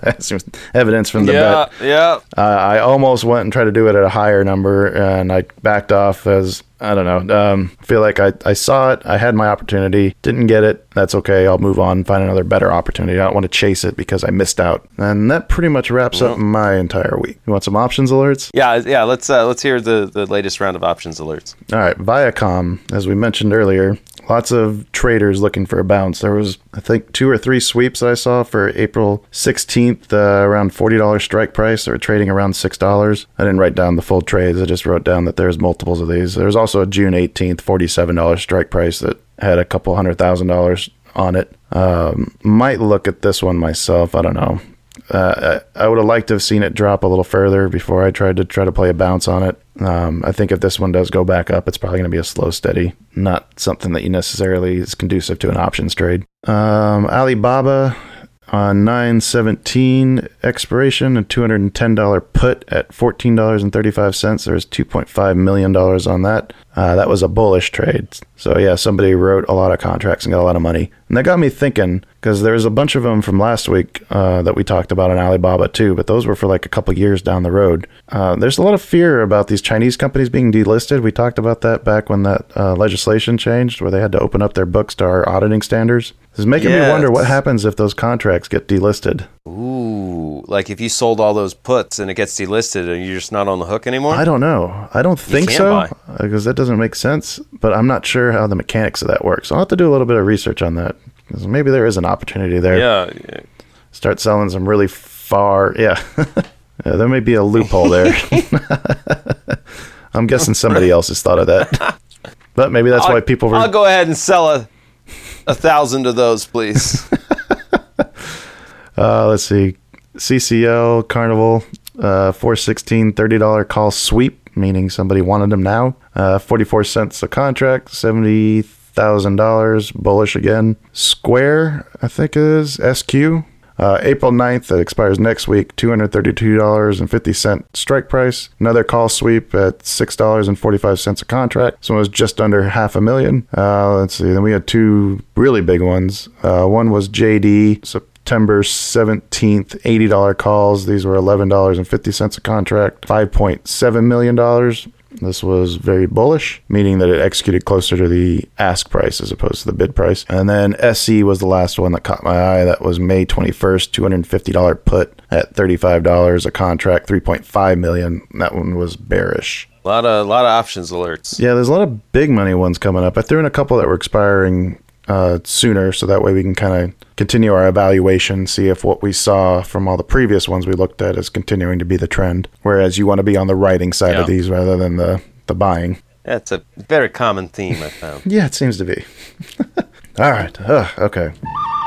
Evidence from the yeah, bet. Yeah, Uh, I almost went and tried to do it at a higher number, and I backed off as, I don't know, um, feel like I, I saw it. I had my opportunity, didn't get it. That's okay. I'll move on, find another better opportunity. I don't want to chase it because I missed out. And that pretty much wraps up my entire week. You want some options alerts? Yeah, yeah. Let's uh, let's hear the, the latest round of options alerts. All right, Viacom, as we mentioned earlier, lots of traders looking for a bounce. There was, I think, two or three sweeps that I saw for April sixteenth, uh, around forty dollars strike price. They were trading around six dollars. I didn't write down the full trades. I just wrote down that there's multiples of these. There's also a June eighteenth, forty-seven dollars strike price that had a couple hundred thousand dollars on it. Um, might look at this one myself. I don't know. Uh, I, I would have liked to have seen it drop a little further before I tried to try to play a bounce on it. Um, I think if this one does go back up, it's probably going to be a slow steady, not something that you necessarily is conducive to an options trade. Um, Alibaba on nine seventeen expiration, a two hundred ten dollars put at fourteen dollars and thirty-five cents. There's two point five million dollars on that. Uh, that was a bullish trade. So yeah, somebody wrote a lot of contracts and got a lot of money. And that got me thinking, because there's a bunch of them from last week uh, that we talked about on Alibaba too, but those were for like a couple years down the road. Uh, there's a lot of fear about these Chinese companies being delisted. We talked about that back when that uh, legislation changed, where they had to open up their books to our auditing standards. This is making Yes. me wonder what happens if those contracts get delisted. Ooh, like if you sold all those puts and it gets delisted and you're just not on the hook anymore? I don't know. I don't think can't so, buy. because that doesn't make sense, but I'm not sure how the mechanics of that works. So I'll have to do a little bit of research on that, because maybe there is an opportunity there. Yeah. yeah. Start selling some really far, yeah. Yeah, there may be a loophole there. I'm guessing somebody else has thought of that. But maybe that's I'll, why people were... I'll go ahead and sell a, a thousand of those, please. Uh, let's see. C C L, Carnival, uh, four sixteen, thirty dollars call sweep, meaning somebody wanted them now. Uh, forty-four cents a contract, seventy thousand dollars, bullish again. Square, I think it is, S Q. Uh, April ninth, that expires next week, two hundred thirty-two dollars and fifty cents strike price. Another call sweep at six dollars and forty-five cents a contract. This one was just under half a million. Uh, let's see, then we had two really big ones. Uh, one was J D, September seventeenth, eighty dollars calls. These were eleven dollars and fifty cents a contract, five point seven million dollars. This was very bullish, meaning that it executed closer to the ask price as opposed to the bid price. And then S C was the last one that caught my eye. That was May twenty-first, two hundred fifty dollars put at thirty-five dollars a contract, three point five million dollars. That one was bearish. A lot of, lot of options alerts. Yeah, there's a lot of big money ones coming up. I threw in a couple that were expiring uh, sooner, so that way we can kind of continue our evaluation, see if what we saw from all the previous ones we looked at is continuing to be the trend. Whereas you want to be on the writing side Yeah. of these rather than the, the buying. That's a very common theme, I found. Yeah, it seems to be. All right. Ugh, okay.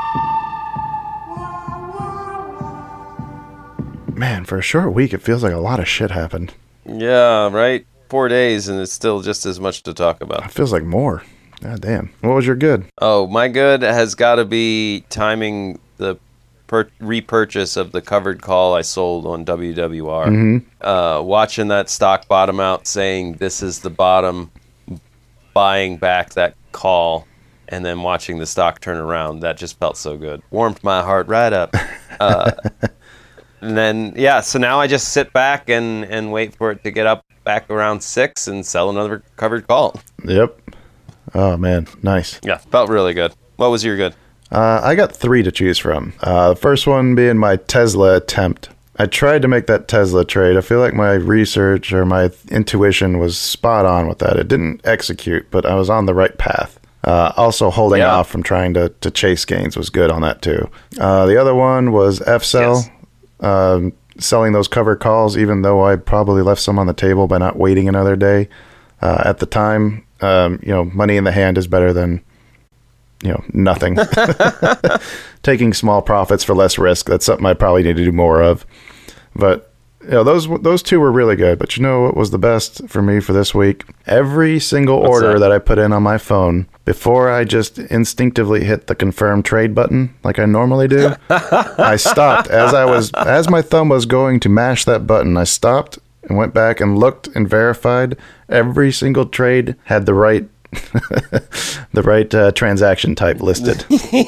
Man, for a short week, it feels like a lot of shit happened. Yeah, right? Four days and it's still just as much to talk about. It feels like more. God damn. What was your good? Oh, my good has got to be timing the per- repurchase of the covered call I sold on W W R. Mm-hmm. Uh, watching that stock bottom out, saying this is the bottom, buying back that call, and then watching the stock turn around, that just felt so good. Warmed my heart right up. Uh, and then, yeah, so now I just sit back and, and wait for it to get up back around six and sell another covered call. Yep. Oh, man. Nice. Yeah, felt really good. What was your good? Uh, I got three to choose from. Uh, the first one being my Tesla attempt. I tried to make that Tesla trade. I feel like my research or my intuition was spot on with that. It didn't execute, but I was on the right path. Uh, also, holding Yeah. off from trying to, to chase gains was good on that too. Uh, the other one was F-Cell, Yes. um, selling those covered calls, even though I probably left some on the table by not waiting another day. Uh, at the time, um, you know, money in the hand is better than, you know, nothing. Taking small profits for less risk, that's something I probably need to do more of. But you know, those those two were really good. But you know what was the best for me for this week? Every single What's order that? that I put in on my phone, before I just instinctively hit the confirm trade button like I normally do, I stopped as I was as my thumb was going to mash that button. I stopped and went back and looked and verified every single trade had the right the right uh, transaction type listed.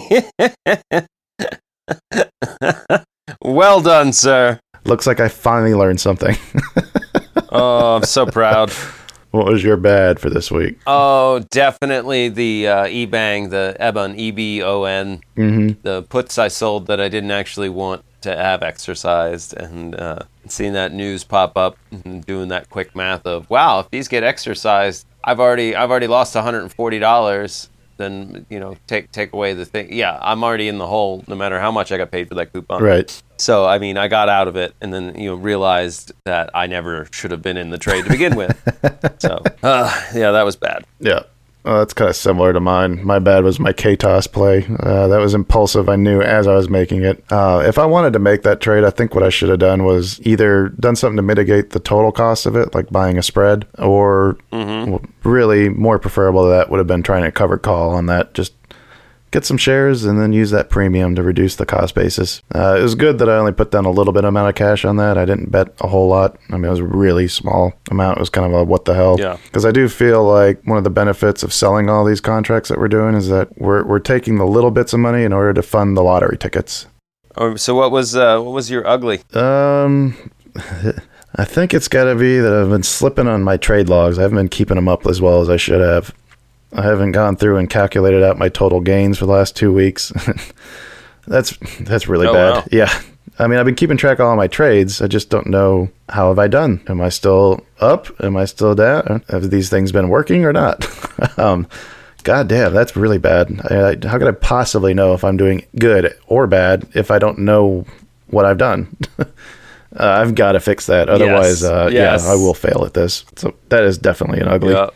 Well done, sir. Looks like I finally learned something. Oh, I'm so proud. What was your bad for this week? Oh, definitely the uh, E-Bang, the Ebon, E B O N, Mm-hmm. the puts I sold that I didn't actually want to have exercised, and uh, seeing that news pop up and doing that quick math of, wow, if these get exercised, I've already I've already lost one hundred forty dollars. Then, you know, take take away the thing. Yeah, I'm already in the hole no matter how much I got paid for that coupon. Right. So, I mean, I got out of it and then, you know, realized that I never should have been in the trade to begin with. So, uh, yeah, that was bad. Yeah. Well, that's kind of similar to mine. My bad was my K T O S play. Uh, that was impulsive. I knew as I was making it. Uh, if I wanted to make that trade, I think what I should have done was either done something to mitigate the total cost of it, like buying a spread, or Mm-hmm. well, really more preferable to that would have been trying to cover call on that. Just get some shares and then use that premium to reduce the cost basis. Uh, it was good that I only put down a little bit amount of cash on that. I didn't bet a whole lot. I mean, it was a really small amount. It was kind of a what the hell. Yeah. Because I do feel like one of the benefits of selling all these contracts that we're doing is that we're we're taking the little bits of money in order to fund the lottery tickets. Oh, so what was uh, what was your ugly? Um, I think it's got to be that I've been slipping on my trade logs. I haven't been keeping them up as well as I should have. I haven't gone through and calculated out my total gains for the last two weeks. that's that's really Oh, bad. wow. Yeah. I mean, I've been keeping track of all my trades. I just don't know, how have I done? Am I still up? Am I still down? Have these things been working or not? um, God damn, that's really bad. I, I, how could I possibly know if I'm doing good or bad if I don't know what I've done? uh, I've got to fix that. Otherwise, Yes. uh, Yes. yeah, I will fail at this. So that is definitely an ugly. Yeah.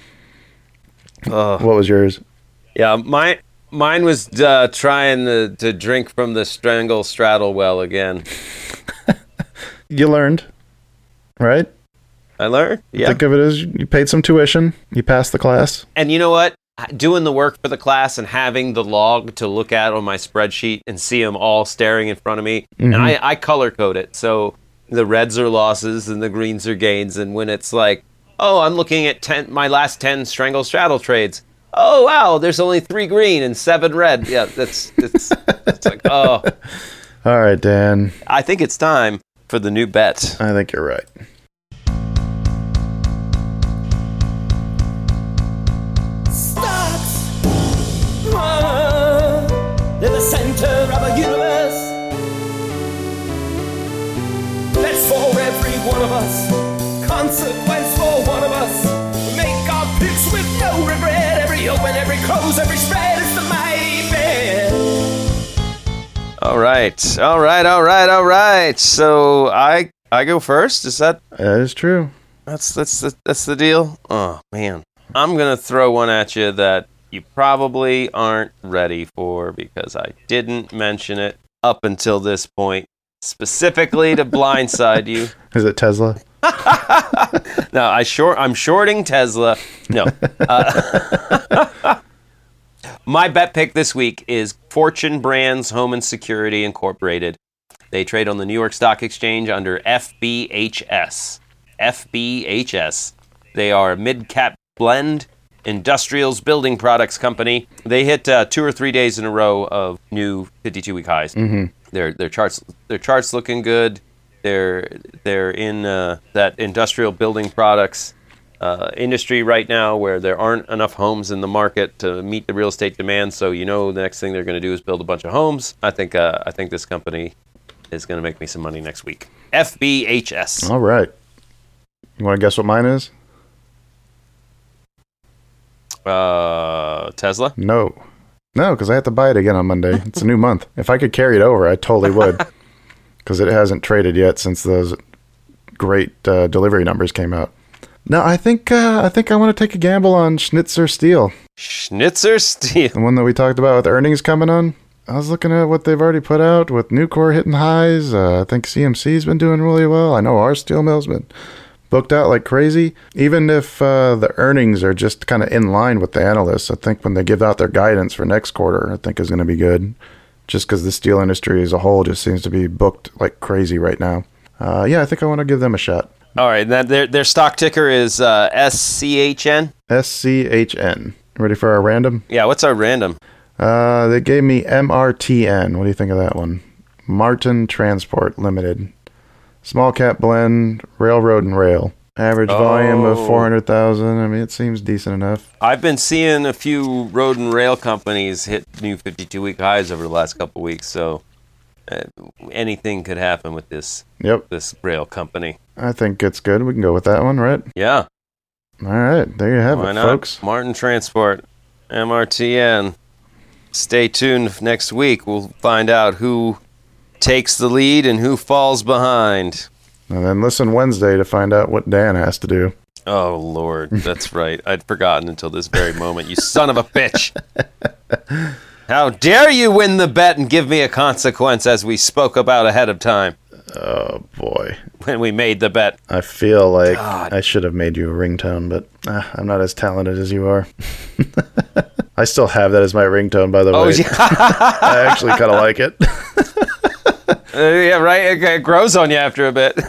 Ugh. What was yours? Yeah, mine mine was uh, trying to, to drink from the strangle straddle well again. You learned, right? I learned. Yeah. Think of it as you paid some tuition, you passed the class. And you know what? Doing the work for the class and having the log to look at on my spreadsheet and see them all staring in front of me. Mm-hmm. And I, I color code it. So the reds are losses and the greens are gains. And when it's like, oh, I'm looking at ten, my last ten strangle straddle trades. Oh, wow, there's only three green and seven red. Yeah, that's, it's, it's like, oh. All right, Dan. I think it's time for the new bet. I think you're right. Stocks, uh, they're the center of a universe. That's for every one of us. Consequence for one of us. Make our picks with no regret. Every open, every close, every spread is the main bet. All right, all right, all right, all right. So I I go first. Is that That is true. that's that's the, that's the deal? Oh man, I'm gonna throw one at you that you probably aren't ready for because I didn't mention it up until this point, specifically to blindside you. Is it Tesla? No, I short. I'm shorting Tesla. No. Uh, my bet pick this week is Fortune Brands Home and Security Incorporated. They trade on the New York Stock Exchange under F B H S. F B H S. They are a mid-cap blend industrials building products company. They hit uh, two or three days in a row of new fifty-two week highs. Mm-hmm. Their their charts their charts looking good. They're they're in uh, that industrial building products uh, industry right now where there aren't enough homes in the market to meet the real estate demand. So you know the next thing they're going to do is build a bunch of homes. I think uh, I think this company is going to make me some money next week. F B H S. All right. You want to guess what mine is? Uh, Tesla? No. No, because I have to buy it again on Monday. It's a new month. If I could carry it over, I totally would. Because it hasn't traded yet since those great uh, delivery numbers came out. No, I think uh, I think I want to take a gamble on Schnitzer Steel. Schnitzer Steel. The one that we talked about with earnings coming on. I was looking at what they've already put out with Nucor hitting highs. Uh, I think C M C's been doing really well. I know our steel mill's been booked out like crazy. Even if uh, the earnings are just kind of in line with the analysts, I think when they give out their guidance for next quarter, I think is going to be good. Just because the steel industry as a whole just seems to be booked like crazy right now. Uh, yeah, I think I want to give them a shot. All right, that their their stock ticker is uh, S C H N? S C H N. Ready for our random? Yeah, what's our random? Uh, they gave me M R T N. What do you think of that one? Martin Transport Limited. Small cap blend, railroad and rail. Average Oh. volume of four hundred thousand. I mean, it seems decent enough. I've been seeing a few road and rail companies hit new fifty-two week highs over the last couple weeks, so uh, anything could happen with this Yep. this rail company. I think it's good. We can go with that one, right? Yeah, All right. There you have why it, not? folks. Martin Transport, M R T N. Stay tuned next week. We'll find out who takes the lead and who falls behind. And then listen Wednesday to find out what Dan has to do. Oh, Lord. That's right. I'd forgotten until this very moment. You son of a bitch. How dare you win the bet and give me a consequence as we spoke about ahead of time Oh, boy. when we made the bet. I feel like God. I should have made you a ringtone, but uh, I'm not as talented as you are. I still have that as my ringtone, by the Oh, way. yeah. I actually kind of like it. Uh, yeah, right? It, it grows on you after a bit.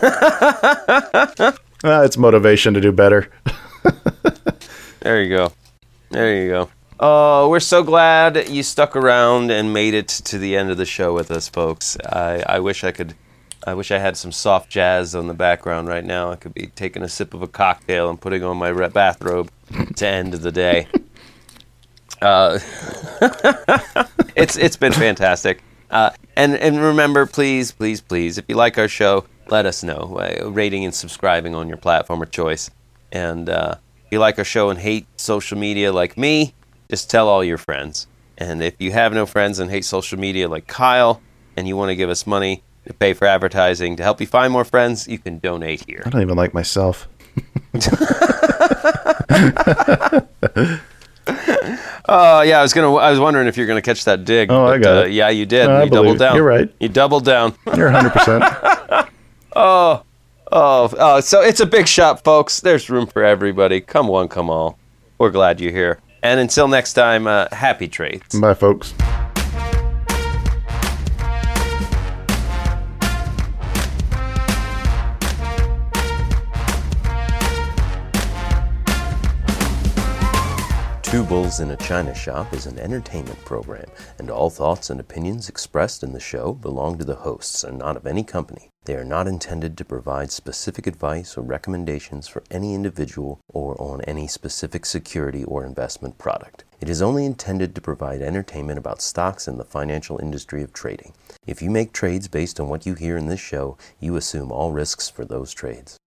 uh, it's motivation to do better. There you go. There you go. Oh, we're so glad you stuck around and made it to the end of the show with us, folks. I, I wish I could. I wish I had some soft jazz on the background right now. I could be taking a sip of a cocktail and putting on my re- bathrobe to end the day. Uh, it's it's been fantastic. Uh, and and remember, please, please, please, if you like our show, let us know. Uh, rating and subscribing on your platform of choice. And uh, if you like our show and hate social media like me, just tell all your friends. And if you have no friends and hate social media like Kyle, and you want to give us money to pay for advertising to help you find more friends, you can donate here. I don't even like myself. Oh yeah, I was gonna. I was wondering if you're gonna catch that dig. Oh, I but, got uh, it. Yeah, you did. No, I you doubled believe it. down. You're right. You doubled down. You're one hundred percent. Oh, oh, oh. So it's a big shop, folks. There's room for everybody. Come one, come all. We're glad you're here. And until next time, uh, happy trades. Bye, folks. Two Bulls in a China Shop is an entertainment program, and all thoughts and opinions expressed in the show belong to the hosts and not of any company. They are not intended to provide specific advice or recommendations for any individual or on any specific security or investment product. It is only intended to provide entertainment about stocks and the financial industry of trading. If you make trades based on what you hear in this show, you assume all risks for those trades.